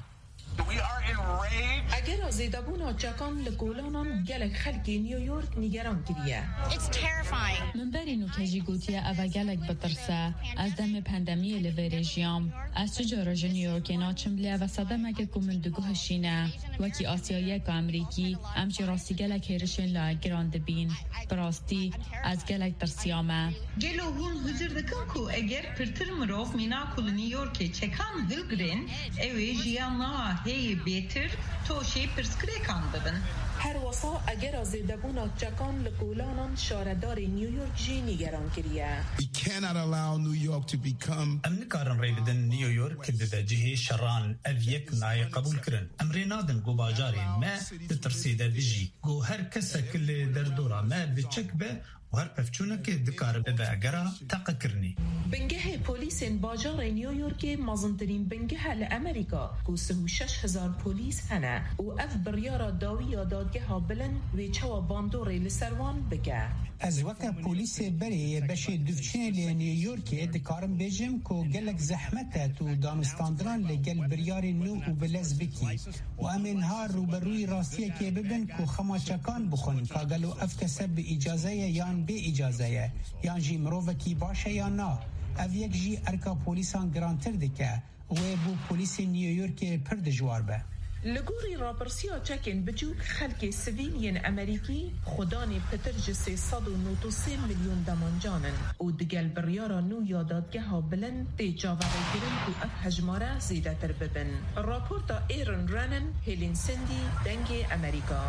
اگر زیدابونا چکان لگولانان گلک خلکی نیویورک نگران کریه من برینو کجی گوتیه اوه گلک بترسه از دم پندمی لوریجیام از چجا رژ نیویورک ناچم لی و صدم اگه کمون دگو هشینه وکی آسیایی که امریکی امچی راستی گلک هیرشن لا گراند بین براستی از گلک ترسیامه گلو هون حضور دکن کو اگر پرتر مروف مینا کل نیویورک چکان هلگرین اوی جیانا هی بیتر توشی پرسکریکان ببن هر وصا اگر زیدابونا چکان لگولانان شاردار نیویورک جی نگران کریه We cannot allow New York to become ام نکارن ری بدن نیویورک ببجه شران اویک نای قبول کرن ام ری نادن گو باجاری ما بترسیده بجی گو هر کسا کل در دورا ما بچک به و هر پفچونک دکار به اگرا تاقه کرنی بنگه پولیس باجار نیویورک مازنترین بنگه لامریکا کو سه و شش هزار پولیس هنه و اف بریارا داوی دادگه ها بلن و چوا باندوری لسروان بگه از وقت پولیس بری بشه دوچین لی نیویورک دکارم بجم کو گلک زحمت تو دانستاندران لگل بریار نو و بلز بکی و امین ها روبروی راستی که ببین کو خماچکان بخون که گلو افتسب اجازه یان بی اجازه یان جی مروفکی باشه یا نا او یک جی ارکا پولیسان گرانتر دکه و بو پولیس نیویورک پر دجوار به لگوری رابرسیا چکن بجوک خلک سویلین امریکی خدانی پترج سیصد و نود و سه میلیون دمانجانن و دگل بریارا نو یادادگه ها بلن دی جاوره گرن و اف هجماره زیده تر ببن راپورتا ایرن رانن هیلین سندی دنگ امریکا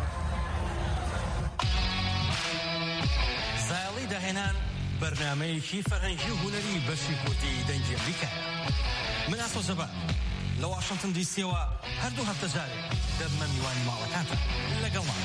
سالی دهنان برنامه شی فرهنگی و هنری بسی کوتی دنگ امریکا من اصلا زبان لە واشنگتن دیسیەوە هەردوو هەفتە جارێک دەبمە میوانی ماڵەکانتان لەگەڵمان.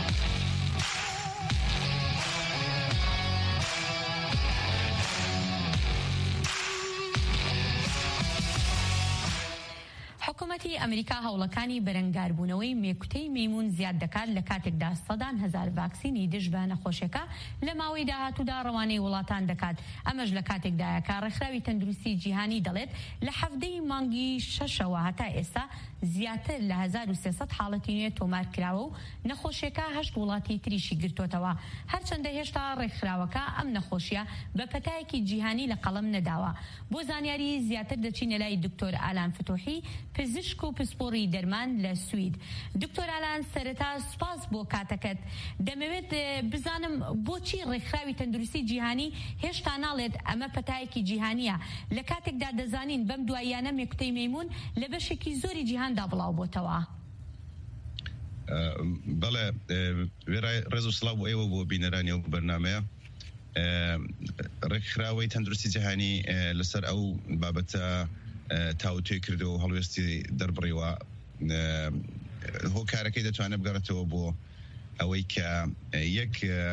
حکوومەتی ئەمریکا هەوڵەکانی بەرەنگاربوونەوەی مێکوتەی مەیمون زیاد دەکات لە کاتێکدا سەدان هەزار ڤاکسینی دژ بە نەخۆشیەکە لە ماوەی داهاتوودا ڕەوانەی وڵاتان دەکات. ئەمەش لە کاتێکدایە کە ڕێکخراوی تەندروستی جیهانی دەڵێت لە حەڤدەی مانگی شەشەوە هەتا ئێستا زیاتر لە هەزار و سێسەد حاڵەتی نوێ تۆمار کراوە و نەخۆشیەکە هەشت وڵاتی تریشی گرتوتەوە. هەرچەندە هێشتا ڕێکخراوەکە ئەم نەخۆشیە بە پەتایەکی جیهانی لە قەڵەم نەداوە. بۆ زانیاری زیاتر دەچینە لای دکتۆر ئالان فتوحی، پزیشک و پسپۆڕی دەرمان لە سوید. دکتۆر ئالان، سەرەتا سوپاس بۆ کاتەکەت. دەمەوێت بزانم بۆچی ڕێکخراوی تەندروستی جیهانی هێشتا ناڵێت ئەمە پەتایەکی جیهانیە لە کاتێکدا دەزانین بەم دواییانە مێکوتەی مەیمون لە بەشێکی زۆری جیهاندا بڵاو بۆتەوە. بەڵێ، ڕێز و سڵاو بۆ ئێوە بۆ بینەرانی ئەو بەرنامەیە. ڕێکخراوەی تەندروستی جیهانی لەسەر ئەو بابەتە تاوتوێ کردەوە و هەڵوێستی دەربڕیوە. هۆکارەکەی دەتوانێت بگەڕێتەوە بۆ ئەوەی کە یەک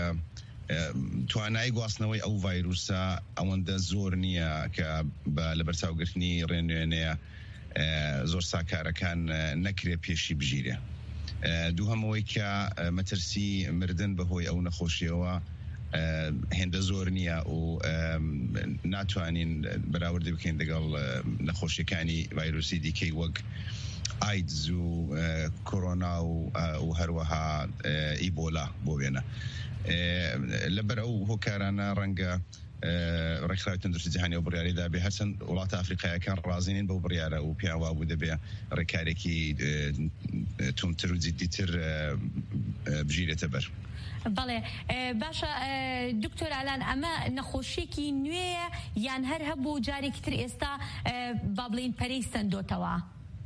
توانای گواستنەوەی ئەو ڤایرۆسە ئەوەندە زۆر نییە کە لە بەرچاوگرتنی ڕێنوێنەیە زۆر ساکارەکان نەکرێ پێشی بژیرێ. دوو هەمەوەی کە مەترسی مردن بەهۆی ئەو نەخۆشیەوە هێندە زۆر نییە و ناتوانین بەراوردی بکەین لەگەڵ نەخۆشیەکانی ڤایرۆسی دیکەی وەک ئایدز و کۆرۆنا و هەروەها ئیبۆلا بۆ وێنە. لەبەر ئەو هۆکارانە ڕەنگە ڕێکخراوی تەندروستی جیهانی و بڕیارەدا بێ هەرچەند وڵاتە ئەفریقایەکان ڕازینین بەو بڕیارە و پێیان وابوو دەبێ ڕێکارێکی تومتر و جددیتر بژیرێتە بەر. بەڵێ، باشە دکتۆر ئالان، ئەمە نەخۆشیێکی نوێیە یان هەر هەبوو جارێکی تر ئێستا با بڵین پەرەی سندۆتەوە؟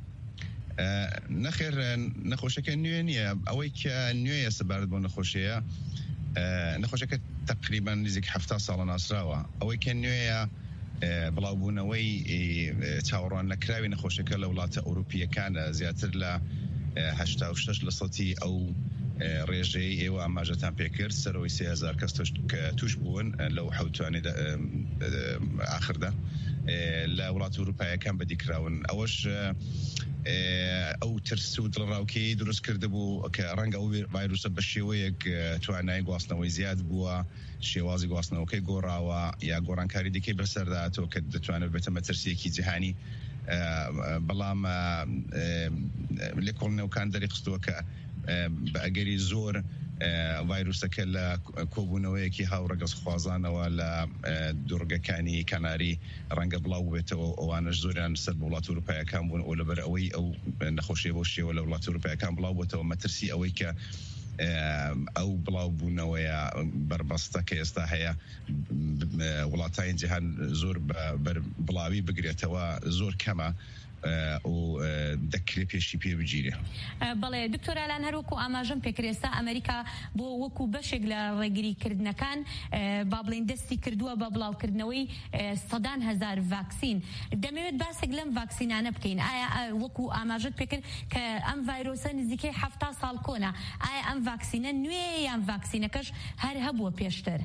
نەخێر، نەخۆشیەکە نوێ نییە. ئەوەی کە نوێیە سەبارەت بۆ نەخۆشیەیە، نەخۆشیەکە تقریبان نزیک هەفتا ساڵە ناسراوە. ئەوەی کە نوێیە بڵاوبوونەوەی چاوەڕوان نەکراوی نەخۆشیەکە لە وڵاتە ئەوروپیەکانە زیاتر لە هەشتا و شەش لە سەدی ئەو ڕێژەی ئێوە ئاماژەتان پێکرد سەرەوەی سێ هەزار کەس توش بوون لەو حوتوانی ئاخردا لە وڵات ئەوروپایەکان بەدیکراون. ئەوەش ئەو ترس و دڵڕاوکەی دروست کرده بوو کە ڕەنگە ئەو ڤایرۆسە بە شێوەیەک توانای گواستنەوەی زیاد بووە، شێوازی گواستنەوەکەی گۆڕاوە یا گۆڕانکاری دیکەی بەسەرداتەوە کە دەتوانێت بێتە مەترسیەکی جیهانی. بەڵام لێکۆڵینەوەکان دەریخستووە کە بە ئەگەری زۆر ڤایرۆسەکە لە کۆبوونەوەیەکی هاوڕەگەز خوازانەوە لە دوورگەکانی کەناری ڕەنگە بڵاو بێتەوە. ئەوانش زۆریان سەر بە وڵات ئەوروپایەکان بوون و لەبەر ئەوەی ئەو نەخۆشیە بۆ شێوە لە وڵات ئەوروپایەکان بڵاو بۆتەوە. مەترسی ئەوەی کە ئەو بڵاو بوونەوەیە بربەستە کە ئێستا هەیە وڵاتانی جیهان زۆر بڵاوی بگرێتەوە زۆر کەمە و دەکرێت پێشی پێ بگیرێ. بەڵێ دکتۆر ئالان، هەروەکو ئاماژەم پێکرێستا ئەمریکا بۆ وەکو بەشێک لە ڕێگریکردنەکان با بڵین دەستی کردووە بە بڵاوکردنەوەی سەدان هەزار ڤاکسین. دەمەوێت باسێک لەم ڤاکسینانە بکەین. ئایا وەکو ئاماژت پێکرد کە ئەم ڤایرۆسە نزیکەی هەفتا ساڵ کۆنا، ئایا ئەم ڤاکسینە نوێ یان ڤاکسینەکەش هەر هەبووە پێشتر؟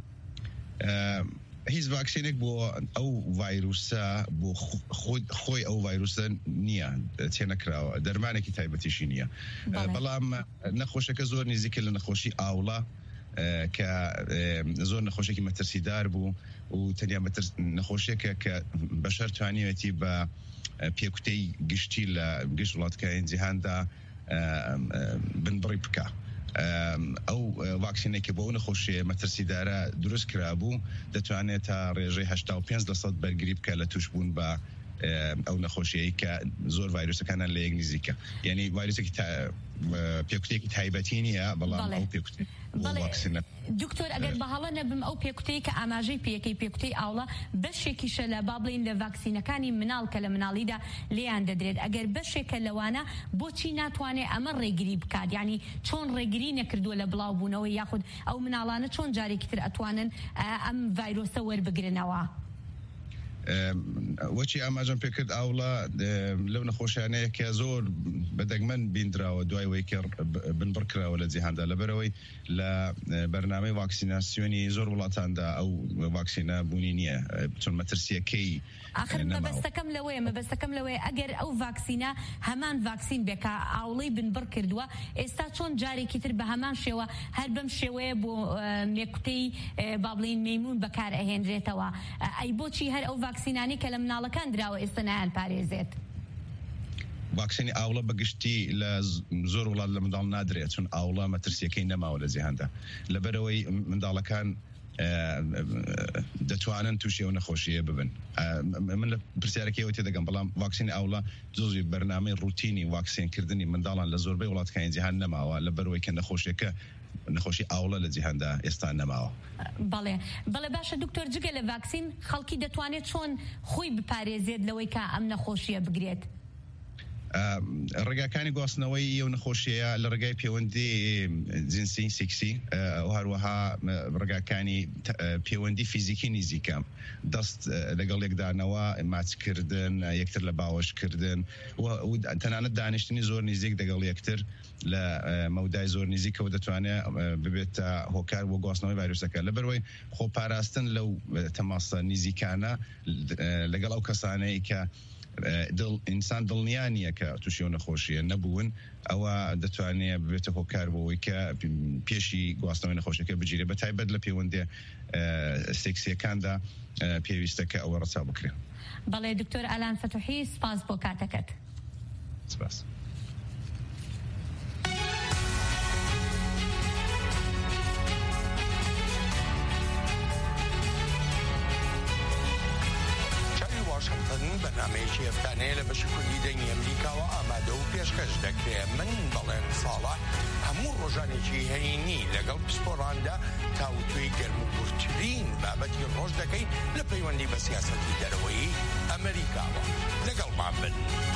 هیچ ڤاکسینێک بۆ ئەو ڤایرۆسە بۆ خۆی ئەو ڤایرۆسە نییە، تێنەکراوە، دەرمانێکی تایبەتیشی نییە. بەڵام نەخۆشەکە زۆر نزیکە لە نەخۆشی ئاوڵە کە زۆر نەخۆشێکی مەترسیدار بوو و تەنیا نەخۆشیەکە کە بەشەر توانیوێتی بە پێکوتەی گشتی لە گشت وڵاتەکانی جیهاندا بنبڕی بکە. ئەو ڤاکسینێکی بۆ نەخۆشیە مەترسیدارە دروست کرابوو دەتوانێت تا ڕێژەی هەشتا و پێنج دەسەد بەرگری بکە لە توشبوون بە ئەو نەخۆشیەی کە زۆر ڤایرۆسەکانە لە یەک نزیکە. یعنی ڤایرۆسێکی پێکوتێکی تایبەتی نییە، بەڵام ئەو پێکوتێ ڤاکسینە. دکتۆر، ئەگەر بەهەڵە نەبم ئەو پێکوتەی کە ئاماژەی پێەکەی پێکوتەی ئاوڵە بەشێکیشە لە با بڵین لە ڤاکسینەکانی مناڵ کە لە مناڵیدا لێیان دەدرێت. ئەگەر بەشێکە لەوانە بۆچی ناتوانێت ئەمە ڕێگری بکات؟ یعنی چۆن ڕێگری نەکردووە لە بڵاوبوونەوەی یاخود ئەو مناڵانە چۆن جارێکی تر ئەتوانن ئەم ڤایرۆسە وەربگرنەوە؟ وەچی ئاماژەم پێکرد ئاوڵە لەو نەخۆشیانەیە کە زۆر بەدەگمەن بیندراوە دوای وەی کە بنبڕ کراوە لە جیهاندا لەبەرەوەی لە بەرنامەی ڤاکسیناسیۆنی زۆر وڵاتاندا ئەو ڤاکسینە بوونی نییە چون مەترسیەکەی آخر مەبەستەکەم لەوەیە مەبەستەکەم لەوەیە ئەگەر ئەو ڤاکسینە هەمان ڤاکسین بێکە ئاوڵەی بنبڕ کردووە ئێستا چۆن جارێکی تر بە هەمان شێوە هەر بەم شێوەیە بۆ مێکوتەی با بڵین مەیمون بەکار ئەهێنرێتەوە ئەی بۆچی هەر ئەو ڤاکسینانی کە لە مناڵەکان دراوە ئێستا نایان پارێزێت ڤاکسینی ئاوڵە بەگشتی لە زۆر وڵات لە منداڵ نادرێت چون ئاوڵە مەترسیەکەی نەماوە لە جیهاندا لەبەرەوەی منداڵەکان دەتوانن تووشی ئەو نەخۆشیە ببن من لە پرسیارەکەیەوە تێدەگەم بەڵام ڤاکسینی ئاوڵە جزوی بەرنامەی ڕوتینی ڤاکسینکردنی منداڵان لە زۆربەی وڵاتەکانی جیهان نەماوە لەبەرەوەی کە نەخۆشیەکە نەخۆشی ئاوڵە لە جیهاندا ئێستا نەماوە بەڵێ بەڵێ باشە دکتۆر جگە لە ڤاکسین خەڵکی دەتوانێت چۆن خۆی بپارێزێت لەوەی کە ئەم نەخۆشیە بگرێت ڕێگاکانی گواستنەوەی ئەو نەخۆشیەیە لە ڕێگای پەیوەندی جنسی سێکسی و هەروەها ڕێگاکانی پەیوەندی فیزیکی نزیکە دەست لەگەڵ یەکدانەوە ماچکردن یەکتر لە باوەشکردن و تەنانەت دانیشتنی زۆر نزیک دەگەڵ یەکتر لە مەودای زۆر نزیکەوە دەتوانێت ببێتە هۆکار بۆ گواستنەوەی ڤایرۆسەکە لەبەرەوەی خۆپاراستن لەو تەماسە نزیکانە لەگەڵ ئەو کەسانەی کە دڵ ئینسان دڵنیانیە کە تووشی ئەو نەخۆشیە نەبوون ئەوە دەتوانێت ببێتە هۆکار بۆەوەی کە پێشی گواستنەوەی نەخۆشیەکە بگیرێ بە تایبەت لە پەیوەندی سێکسیەکاندا پێویستەکە ئەوە ڕەچاو بکرێت. بەڵێ دکتۆر ئالان فەتوحی سپاس بۆ کاتەکەت. سپاس. بەنامەیەکی ئەفکانەیە لە بەشی کوردی دەنگی ئەمریکاوە ئامادە و پێشکەش دەکرێت من بەڵێن ساڵە هەموو ڕۆژانێکی هەینی لەگەڵ پسپۆڕاندا تاوتوی گەرم و گورتترین بابەتی ڕۆژ دەکەین لە پەیوەندی بە سیاسەتی دەرەوەی ئەمریکاوە لەگەڵمان بن.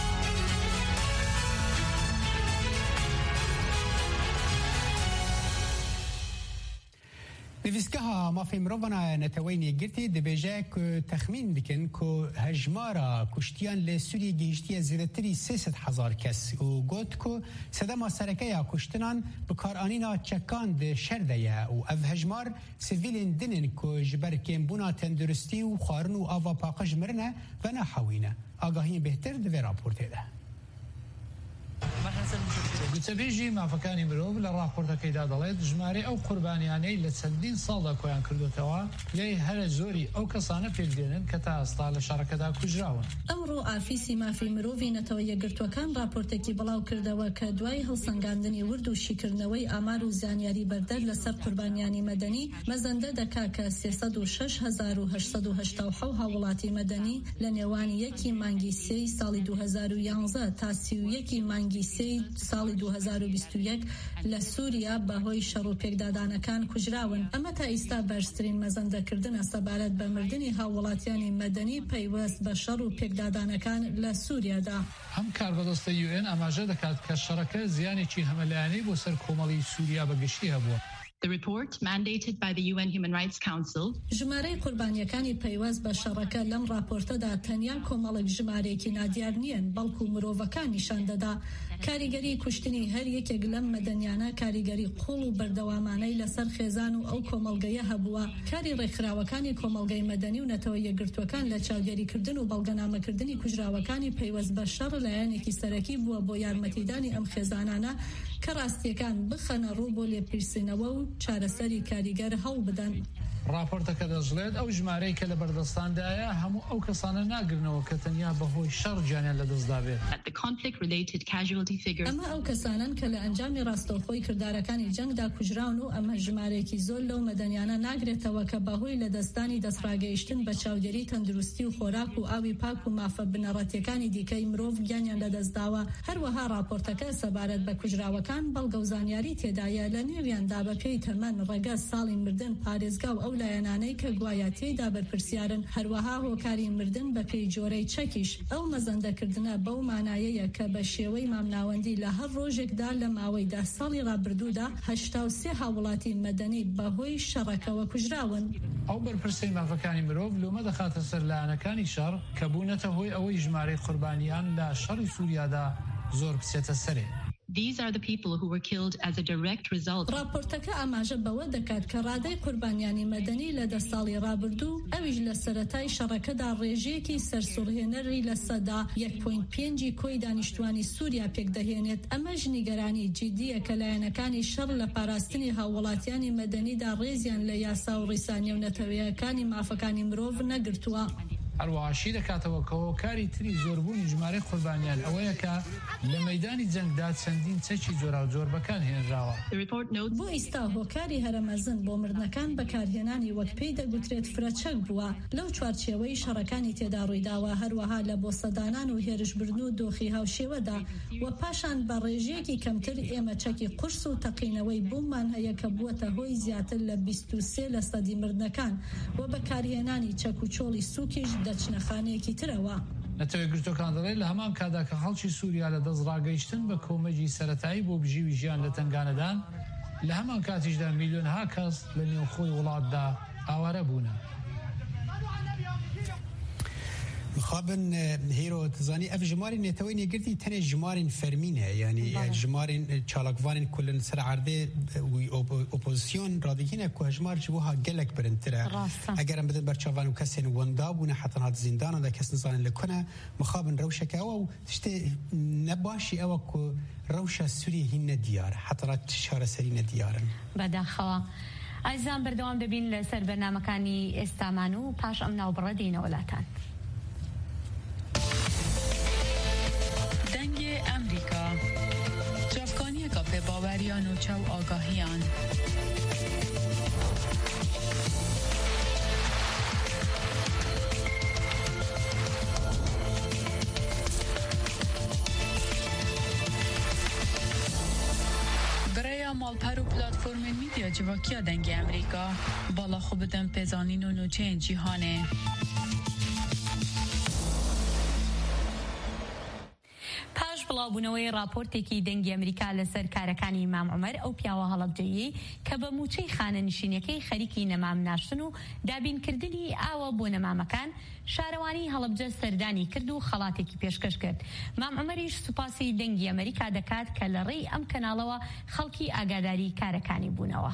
نویسگەها مافی مرۆڤانە نەتەوەی گرتی دەبێژە کە تەخمین دکن کە هەژمارە کوشتیان لە سووریە گەیشتیە زیاتری سێسەد هەزار کەس و گوت کە سەدەما سەرەکەیە کوشتنان بەکارانینا چەکان دە شەردەیە و ئەڤ هەژمار سڤیلین دنن کە ji ber kêmbûna tenduristî û xwarin û ava paqij mirine ve nexewîne. Agahiyên bêhtir di vê raportê de. گوتەبێژی مافەکانی مرۆڤ لە ڕاپۆرتەکەیدا دەڵێت ژمارە ئەو قوربانیانەی لە چەندین ساڵدا کۆیان کردوتەوە لێی هەرە زۆری ئەو کەسانە پێدێنن کە تا ئەستا لە شارەکەدا کوژراون. ئەمڕۆ ئافیسی مافی مرۆڤی نەتەوە یەکگرتوەکان راپۆرتێکی بڵاو کردەوە کە دوای هەڵسەنگاندنی ورد و شیکردنەوەی ئامار و زانیاری بەردەر لەسەر قوربانیانی مەدەنی مەزەندە دەکا کە سێسەد و شەش هەزار و هەشسەد و هەشتا و حەوت هاوڵاتی مەدەنی لە نێوانی یەکی مانگی سێی ساڵی دوو هەزار و یانزە تا سی و یەکی مانگی سێی ساڵی دوو هەزار و بیست و یەک لە سووریا بەهۆی شەڕ و پێکدادانەکان کوژراون. ئەمە تا ئێستا بەرزترین مەزەندەکردنە سەبارەت بە مردنی هاوڵاتیانی مەدەنی پەیوەست بە شەڕ و پێکدادانەکان لە سووریادا. هەم کاربەدەستە یو ئێن ئاماژە دەکات کە شەڕەکە زیانێکی هەمەلایەنەی بۆ سەر کۆمەڵی سووریا بەگشتی هەبووە. The report mandated by the U N Human Rights Council. ژمارەی قوربانیەکانی پەیوەست بە شەڕەکە لەم راپۆرتەدا تەنیا کۆمەڵێک ژمارەیەکی نادیار نیەن بەڵکو مرۆڤەکان نیشان دەدا. کاریگەری کوشتنی هەر یەکێک لەم مەدەنیانە کاریگەری قوڵ و بەردەوامانەی لەسەر خێزان و ئەو کۆمەڵگەیە هەبووە. کاری ڕێکخراوەکانی کۆمەڵگەی مەدەنی و نەتەوە یەکگرتوەکان لە چاودێریکردن و بەڵگەنامەکردنی کوژراوەکانی پەیوەست بە شەڕ لایەنێکی سەرەکی بووە بۆ یارمەتیدانی ئەم خێزانانە کە ڕاستیەکان بخەنە ڕوو بۆ لێپرسینەوە و چارەسەری کاریگەر هەڵ بدەن. راپۆرتەکە دەژڵێت ئەو ژمارەی کە لە بەردەستاندایە هەموو ئەو کەسانە ناگرنەوە کە تەنیا بەهۆی شەڕ گیانیان لە دەستدا بێت. ئەمە ئەو کەسانن کە لە ئەنجامی ڕاستەوخۆی کردارەکانی جەنگدا کوژراون و ئەمە ژمارەیەکی زۆر لەو مەدەنیانە ناگرێتەوە کە بەهۆی لە دەستانی دەستڕاگەیشتن بە چاودێری تەندروستی و خۆراک و ئاوی پاک و مافە بنەڕەتیەکانی دیکەی مرۆڤ گیانیان لە دەستداوە. هەروەها راپۆرتەکە سەبارەت بە کوژراوەکان بەڵگە و زانیاری تێدایە لە نێویاندا بە پێی تەمەن ڕێگە ساڵی مردن پارێزگا و ئەو ئەو لایەنانەی کە گوایەتیدا بەرپرسیارن. هەروەها هۆکاری مردن بە پێی جۆرەی چەکیش ئەو مەزەندەکردنە بەو مانایەیە کە بە شێوەی مامناوەندی لە هەر ڕۆژێکدا لە ماوەی ده ساڵی ڕابردوودا هەشتا و سێ هاوڵاتی مەدەنی بەهۆی شەڕەکەوە کوژراون. ئەو بەرپرسەی مافەکانی مرۆڤ لۆمە دەخاتە سەر لایەنەکانی شەڕ کە بوونەتە هۆی ئەوەی ژمارەی قوربانیان لە شەڕی سووریادا زۆر بچێتە سەرێ. These are the people who were killed as a direct result. راپۆرتەکە ئاماژە بەوە دەکات کە ڕادای قوربانیانی مەدەنی لە دە ساڵی ڕابردوو ئەویش لە سەرەتای شەڕەکەدا ڕێژەیەکی سەرسوڕهێنەری لە سەدا یەک پۆینت پێنج کۆی دانیشتوانی سووریا پێکدەهێنێت. ئەمەش نیگەرانی جیدیە کە لایەنەکانی شەڕ لە پاراستنی هاوڵاتیانی مەدەنیدا ڕێزیان لە یاسا و ڕیسانیە و نەتەوەیەکانی مافەکانی مرۆڤ نەگرتووە. هەروەهاشی دەکاتەوە کەەوە کاری تری زۆربوونی ژمارەی قوربانیان ئەوەیە کە لە مەیدانی جەنگدا چەندین چەکی جۆرا و جۆر بەکار هێنراوە. بۆ ئیستا هۆکاری هەرەمەزن بۆ مردنەکان بەکارهێنانی وەک پێی دەگوترێت فرەچەک بووە لەو چوارچێوەی شەڕەکانی تێدا ڕوویداوە، هەروەها لە بۆ سەدانان و هێرشبردن و دۆخی هاوشێوەدا و پاشان بە ڕێژەیەکی کەمتر ئێمە چەکی قورس و تەقینەوەی بوومان هەیە کە بووەتە هۆی زیاتر لە بیست و سێ لە سەدی مردنەکان و بەکارهێنانی چەک و چۆڵی سووکیش دەچنەخانەیەکی ترەوە. نەتەوەی گرتوەکان دەڵێت لە هەمان کادا کە خەڵکی سووریا لە دەست ڕاگەیشتن بە کۆمەجی سەرەتایی بۆ بژیوی ژیان لە تنگانەدان، لە هەمان کاتیشدا میلیۆنها کەس لە نێوخۆی وڵاتدا ئاوارە بوونە. مخابن هیرو تزانی اف جمارین نتوین یگرتی تنه جمارین فرمینه یعنی جمارین چالاکوانین کلن سر عرضه و اپوزیسیون رادیکینه که جمار جبوها گلک برنتره اگر هم بدن برچاوان و کسین وندابونه حتی هات زندان و کس نزانن لکنه مخابن روشه که او تشته نباشی او که روشه سوری هین دیار حتی رات شهر سرین دیارن بدا خوا عزیزان بردوام دبین لسر برنامه‌کانی استامانو پاش ام ناو بردین اولاتان دنگ امریکا جافکانی کاپ باوریان و چو آگاهیان برای مالپر و پلاتفورم میدیا جواکیا دنگ امریکا بالا خوب دم پزانین و نوچه جیهانه بڵاوبوونەوەی راپۆرتێکی دەنگی ئەمریکا لەسەر کارەکانی مام عومەر ئەو پیاوە هەڵەبجەیی کە بە موچەی خانە نشینەکەی خەریکی نەمام ناشتن و دابینکردنی ئاوە بۆ نەمامەکان شارەوانی هەڵەبجە سەردانی کرد و خەڵاتێکی پێشکەش کرد. مام عومەریش سوپاسی دەنگی ئەمریکا دەکات کە لە ڕێی ئەم کەناڵەوە خەڵکی ئاگاداری کارەکانی بوونەوە.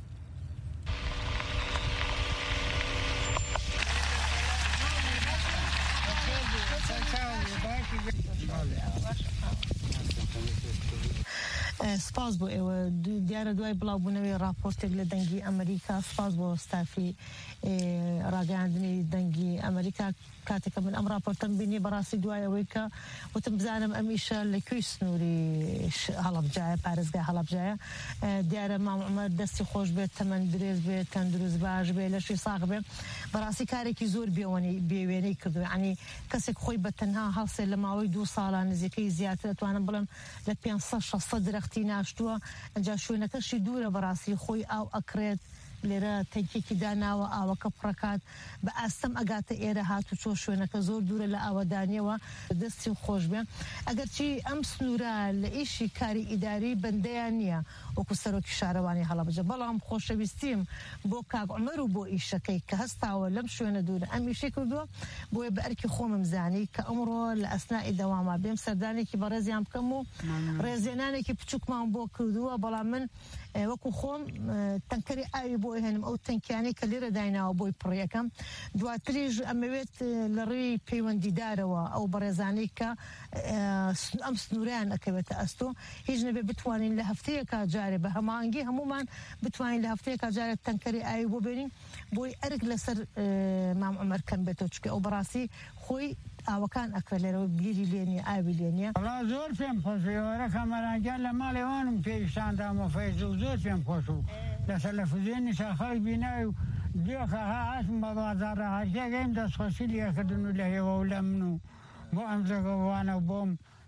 سپاس بۆ ئێوە دیارە دوای بڵاوبوونەوەی راپۆرتێک لە دەنگی ئەمریکا سپاس بۆ ستافی ڕاگەاندنی دەنگی ئەمریکا کاتێکە من ئەم راپۆرتەم بینی بەڕاستی دوای ئەوەی کە وتم بزانم ئەمیشە لەکوێی سنووری هەڵەبجایە پارێزگای هەڵەبجایە دیارە مام عومەر دەستی خۆش بێت تەمەن درێژ بێت تەندروست باش بێت لەشی ساغ بێت بەڕاستی کارێکی زۆر بێوێنەی کردو یعنی کەسێک خۆی بە تەنها هەڵسێ لە ماوەی دوو ساڵان نزیکەی زیاتر دەتوانم بڵێم لە پێنج شەشسەد درەختی ناشتووە ئەنجا شوێنەکەشی دوورە بەڕاستی خۆی ئاو ئەکرێت لێرە تەنکێکی داناوە ئاوەکە پڕەکات بە ئاستەم ئەگاتە ئێرە هات و چۆ شوێنەکە زۆر دوورە لە ئاوەدانیەوە دەستی خۆش بێ ئەگەرچی ئەم سنوورە لە ئیشی کاری ئیداری بەندەیان نییە وەکو سەرۆکی شارەوانی هەڵەبجە بەڵام خۆشەویستیم بۆ کاک عومەر و بۆ ئیشەکەی کە هەستاوە لەم شوێنە دوورە ئەم ئیشەی کردووە بۆیە بە ئەرکی خۆمم زانی کە ئەمڕۆ لە ئەسنای دەواما بێم سەردانێکی بە ڕێزیان بکەم و ڕێزێنانێکی بچووکمان بۆ کردووە بەڵام من وەکو خۆم تەنکەری ئاوی بۆی هێنم ئەو تەنکیانی کە لێرە دایناوە بۆی پڕیەکەم دواتریش ئەمەوێت لە ڕێی پەیوەندیدارەوە ئەو بەڕێزانەی کە ئەم سنووریان ئەکەوێتە ئەستۆ هیچ نەبێ بتوانین لە هەفتەیەکە جارێ بە هەماهەنگی هەمومان بتوانین لە هەفتەیەکە جارێ تەنکەری ئاوی بۆ بێنین بۆی ئەرک لەسەر مام عومەر کەم بێتەوە چکە ئەو بەڕاستی خۆی ئاوەکان ئەکرێت لێرەوە بیری لێنیە ئاوی لێنیە زۆر پێم خۆشەوەرە کەمەرانگیان لە ماڵێوانم پێویستاندامە فەیز و زۆر پێم خۆش و لەسەر لە فوزێنی ساخەڵی بیناوی و دیۆکە ها ئاسم بە بازاڕە هەرجێگەیم دەستخۆشی لێکردن و لە هێوە و لە من و بۆ ئەم زەگەوانە و بۆم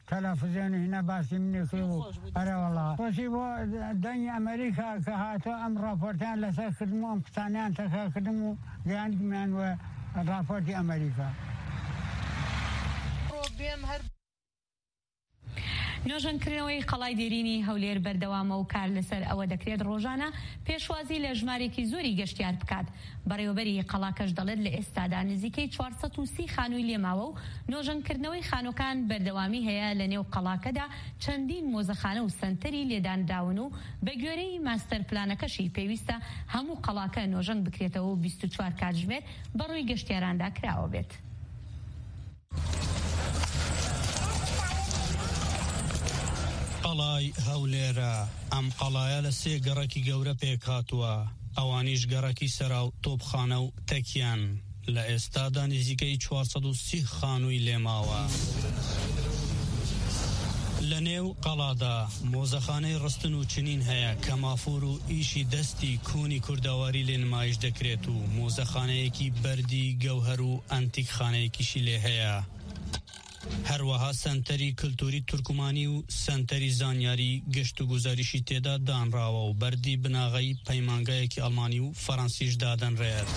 تلفزيون هنا باسي مني كيو أرى والله وسيبو دنيا أمريكا كهاتو أم رابورتان لسا خدمو أم كتانيان تكا خدمو جانك من رابورتي أمريكا نۆژەنکردنەوەی قەڵای دێرینی هەولێر بەردەوامە و کار لەسەر ئەوە دەکرێت ڕۆژانە پێشوازی لە ژمارێکی زۆری گەشتیار بکات. بەڕێوەبەری قەڵاکەش دەڵێت لە ئێستادا نزیکەی چوارسەد و سی خانووی لێماوە و نۆژەنکردنەوەی خانووکان بەردەوامی هەیە لە نێو قەڵاکەدا چەندین مۆزەخانە و سەنتەری لێدانراون و بە گوێرەی ماستەر پلانەکەشی پێویستە هەموو قەڵاکە نۆژەنگ بکرێتەوە و بیست و چوار کاتژمێر بەڕووی گەشتیاراندا کراوە بێت. قەڵای هەولێرە ئەم قەڵایە لە سێ گەڕێکی گەورە پێک هاتووە، ئەوانیش گەڕێکی سەرا و تۆپخانە و تەکیان. لە ئێستادا نزیکەی چوارسەد و سی خانووی لێماوە. لە نێو قەڵادا مۆزەخانەی ڕستن و چنین هەیە کە مافور و ئیشی دەستی کۆنی کورداواری لێ نمایش دەکرێت و مۆزەخانەیەکی بەردی گەوهەر و ئەنتیک خانەیەکیشی لێ هەیە. هەروەها سنتەری کلتوری تورکمانی و سنتەری زانیاری گەشت و گوزاریشی تێدا دانراوە و بەردی بناغی پەیمانگایەکی ئەڵمانی و فەڕەنسیش دادەنرێت.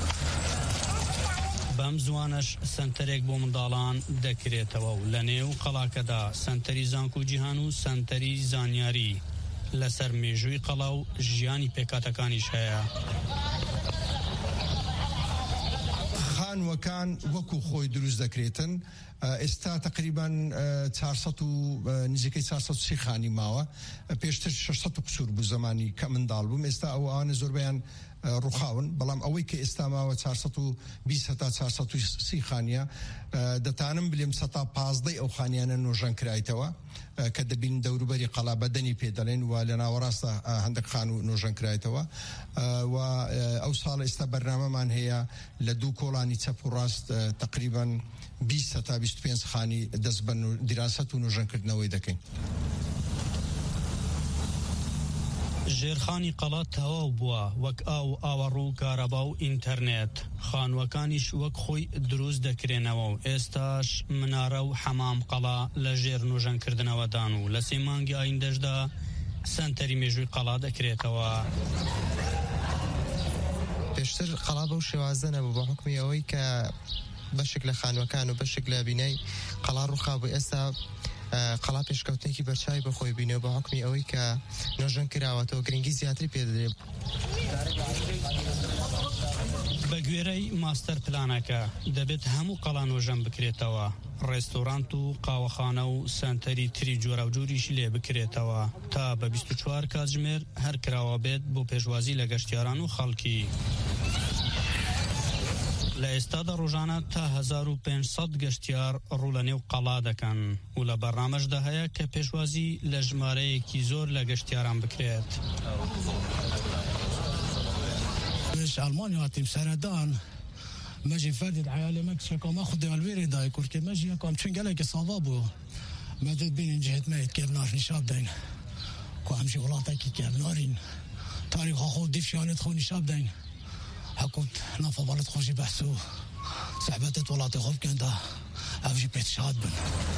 بەم زوانش سنتەرێک بۆ منداڵان دەکرێتەوە و لە نێو قەڵاکەدا سنتەری زانک و جیهان و سنتەری زانیاری لەسەر مێژووی قەڵا و ژیانی پێکاتەکانیش هەیە. خانوەکان وەکو خۆی دروست دەکرێتن. ئێستا تقریبان چوارسەد و نزیکەی چوارسەد و سی خانی ماوە، پێشتر شەشسەد و قسوور بوو زمانی کە منداڵ بووم. ئێستا ئەوانە زۆربیان ڕووخاون، بەڵام ئەوەی کە ئێستا ماوە چوارسەد و بیست هەتا چوارسەد و سی خانیە دەتانم بلێم سەتا پازدەی ئەو خانیانە نۆژەن کرایتەوە کە دەبین دەوروبەری قەڵا بەدەنی پێدەڵێن و لە ناوەڕاستە هەندێک خان و نۆژەن کرایتەوە. و ئەو ساڵ ئێستا بەرنامەمان هەیە لە دوو کۆڵانی چەپ و ڕاست تقریبان بیست تا بیست و پێنج خانی دەست بە دیراست و نۆژەنکردنەوەی دەکەین. ژێرخانی قەڵات تەواو بووە، وەک ئاو ئاوەڕوو کارەبا و ئینتەرنێت. خانوەکانیش وەک خۆی دروست دەکرێنەوە و ئێستاش منارە و حەمام قەڵا لە ژێر نۆژەنکردنەوەدان و لە سێ مانگی ئایندەشدا سەنتەری مێژووی قەڵا دەکرێتەوە. پێشتر قەڵا بەو شێوازە نەبوو بە حکمی ئەوەی کە بەشێک لە خانوەکان و بەشێک لە بینەی قەڵا ڕووخا بوو. ئێستا قەڵا پێشکەوتێکی بەرچاوی بەخۆی بینەوە بە حکمی ئەوەی کە نۆژەن کراوەتەوە گرنگی زیاتری پێدەدرێت. بە گوێرەی ماستەر پلانەکە دەبێت هەموو قەڵا نۆژەن بکرێتەوە، ڕێستۆرانت و قاوەخانە و سەنتەری تری جۆرە و جۆریشی لێ بکرێتەوە تا بە بیست و چوار کاتژمێر هەر کراوە بێت بۆ پێشوازی لە گەشتیاران و خەڵکی. لە ئێستادا ڕۆژانە تا هەزار و پێنج سەد گەشتیار ڕوو لە نێو قەڵا دەکەن و لە بەرنامەشدا هەیە کە پێشوازی لە ژمارەیەکی زۆر لە گەشتیاران بکرێت. مش ألمانيا هاتيم سردان ماجي فردي عيالي مكس كم أخذ الويري داي كورك ماجي كم شن قالك صوابو ما تبين جهة ما يتكلمناش نشاب دين كم شيء ولاطة كي كلمنارين تاريخ أخذ ديفشانة خو نشاب دين حكومت نافا بالت خوشي بحثو صحبتت ولاطة خوف كان دا أفجي بيت شاد بن.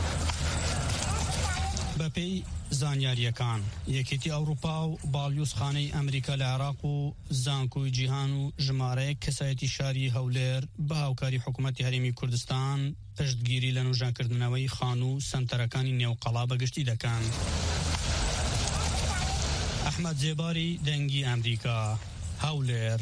بەپێی زانیاریەکان یەکێتی ئەوروپا و باڵیۆزخانەی ئەمریکا لە عێراق و زانکۆی جیهان و ژمارەیەک کەسایەتی شاری هەولێر بە هاوکاری حکوومەتی هەرێمی کوردستان پشتگیری لە نۆژانکردنەوەی خان و سەنتەرەکانی نێوقەڵا بەگشتی دەکەن. ئەحمەد جێباری دەنگی ئەمریکا، هەولێر.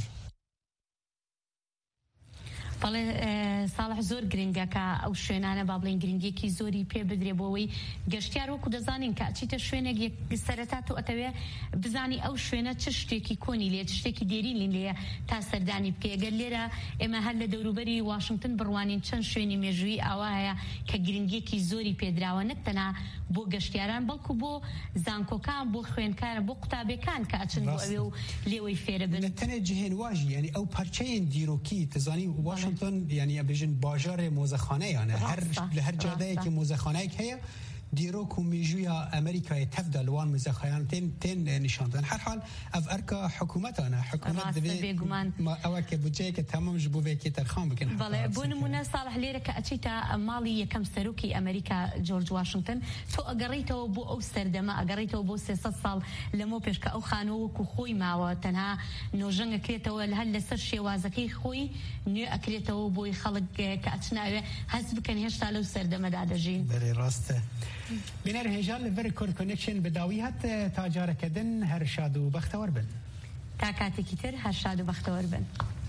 بەڵێ ساڵح زۆر گرنگە کە ئەو شوێنانە با بڵێن گرنگێکی زۆری پێ بدرێ بۆەوەی گەشتیار وەکو دەزانین کە چیتە شوێنێک سەرەتا و ئەتەوێ بزانی ئەو شوێنە چ شتێکی کۆنی لێ چ شتێکی دێرین لێە تا سەردانی بکە. ئەگەر لێرە ئێمە هەر لە دەوروبەری واشنگتن بڕوانین چەند شوێنی مێژووی ئاوا هەیە کە گرنگێکی زۆری پێدراوە، نەک تەنها بۆ گەشتیاران بەڵکو بۆ زانکۆکان، بۆ خوێندکارە، بۆ قوتابیەکان کە ئەچن بۆ ئەوێ و لێوەی فێرە بن. تەنێ جهێن واژی ینی ئەو پەرچەیەن دیرۆکی تزانی واشنگتن یعنی ئەبژن باژارێ مۆزەخانەیانە هەر لە هەر جادەیەکی مۆزەخانەیەک هەیە دیروک و میجویا امریکای تفضل وان مزخیان تن تن نشاندن هر حال اف ارکا حکومت آنها حکومت دبی ما اوک بودجه که تمام جبوه کی ترخان بکن بله بونمونه صالح ليرة كأتيتا مالي كم سروكي أمريكا جورج واشنطن تو أقريته بو أو سردما أقريته بو سياسة صال لمو بيشك أو خانو كخوي معه تنها نوجن كريته هل لسرشي وازكي خوي نيو أكريته بو يخلق كأتنا حسب كان هشتالو سردما دادجين بله راسته بینر هجال لور کور کانکشن بداویت تاجر کردن هر شاد و بختور بن تا کاتی کتر هر شاد و بختور بن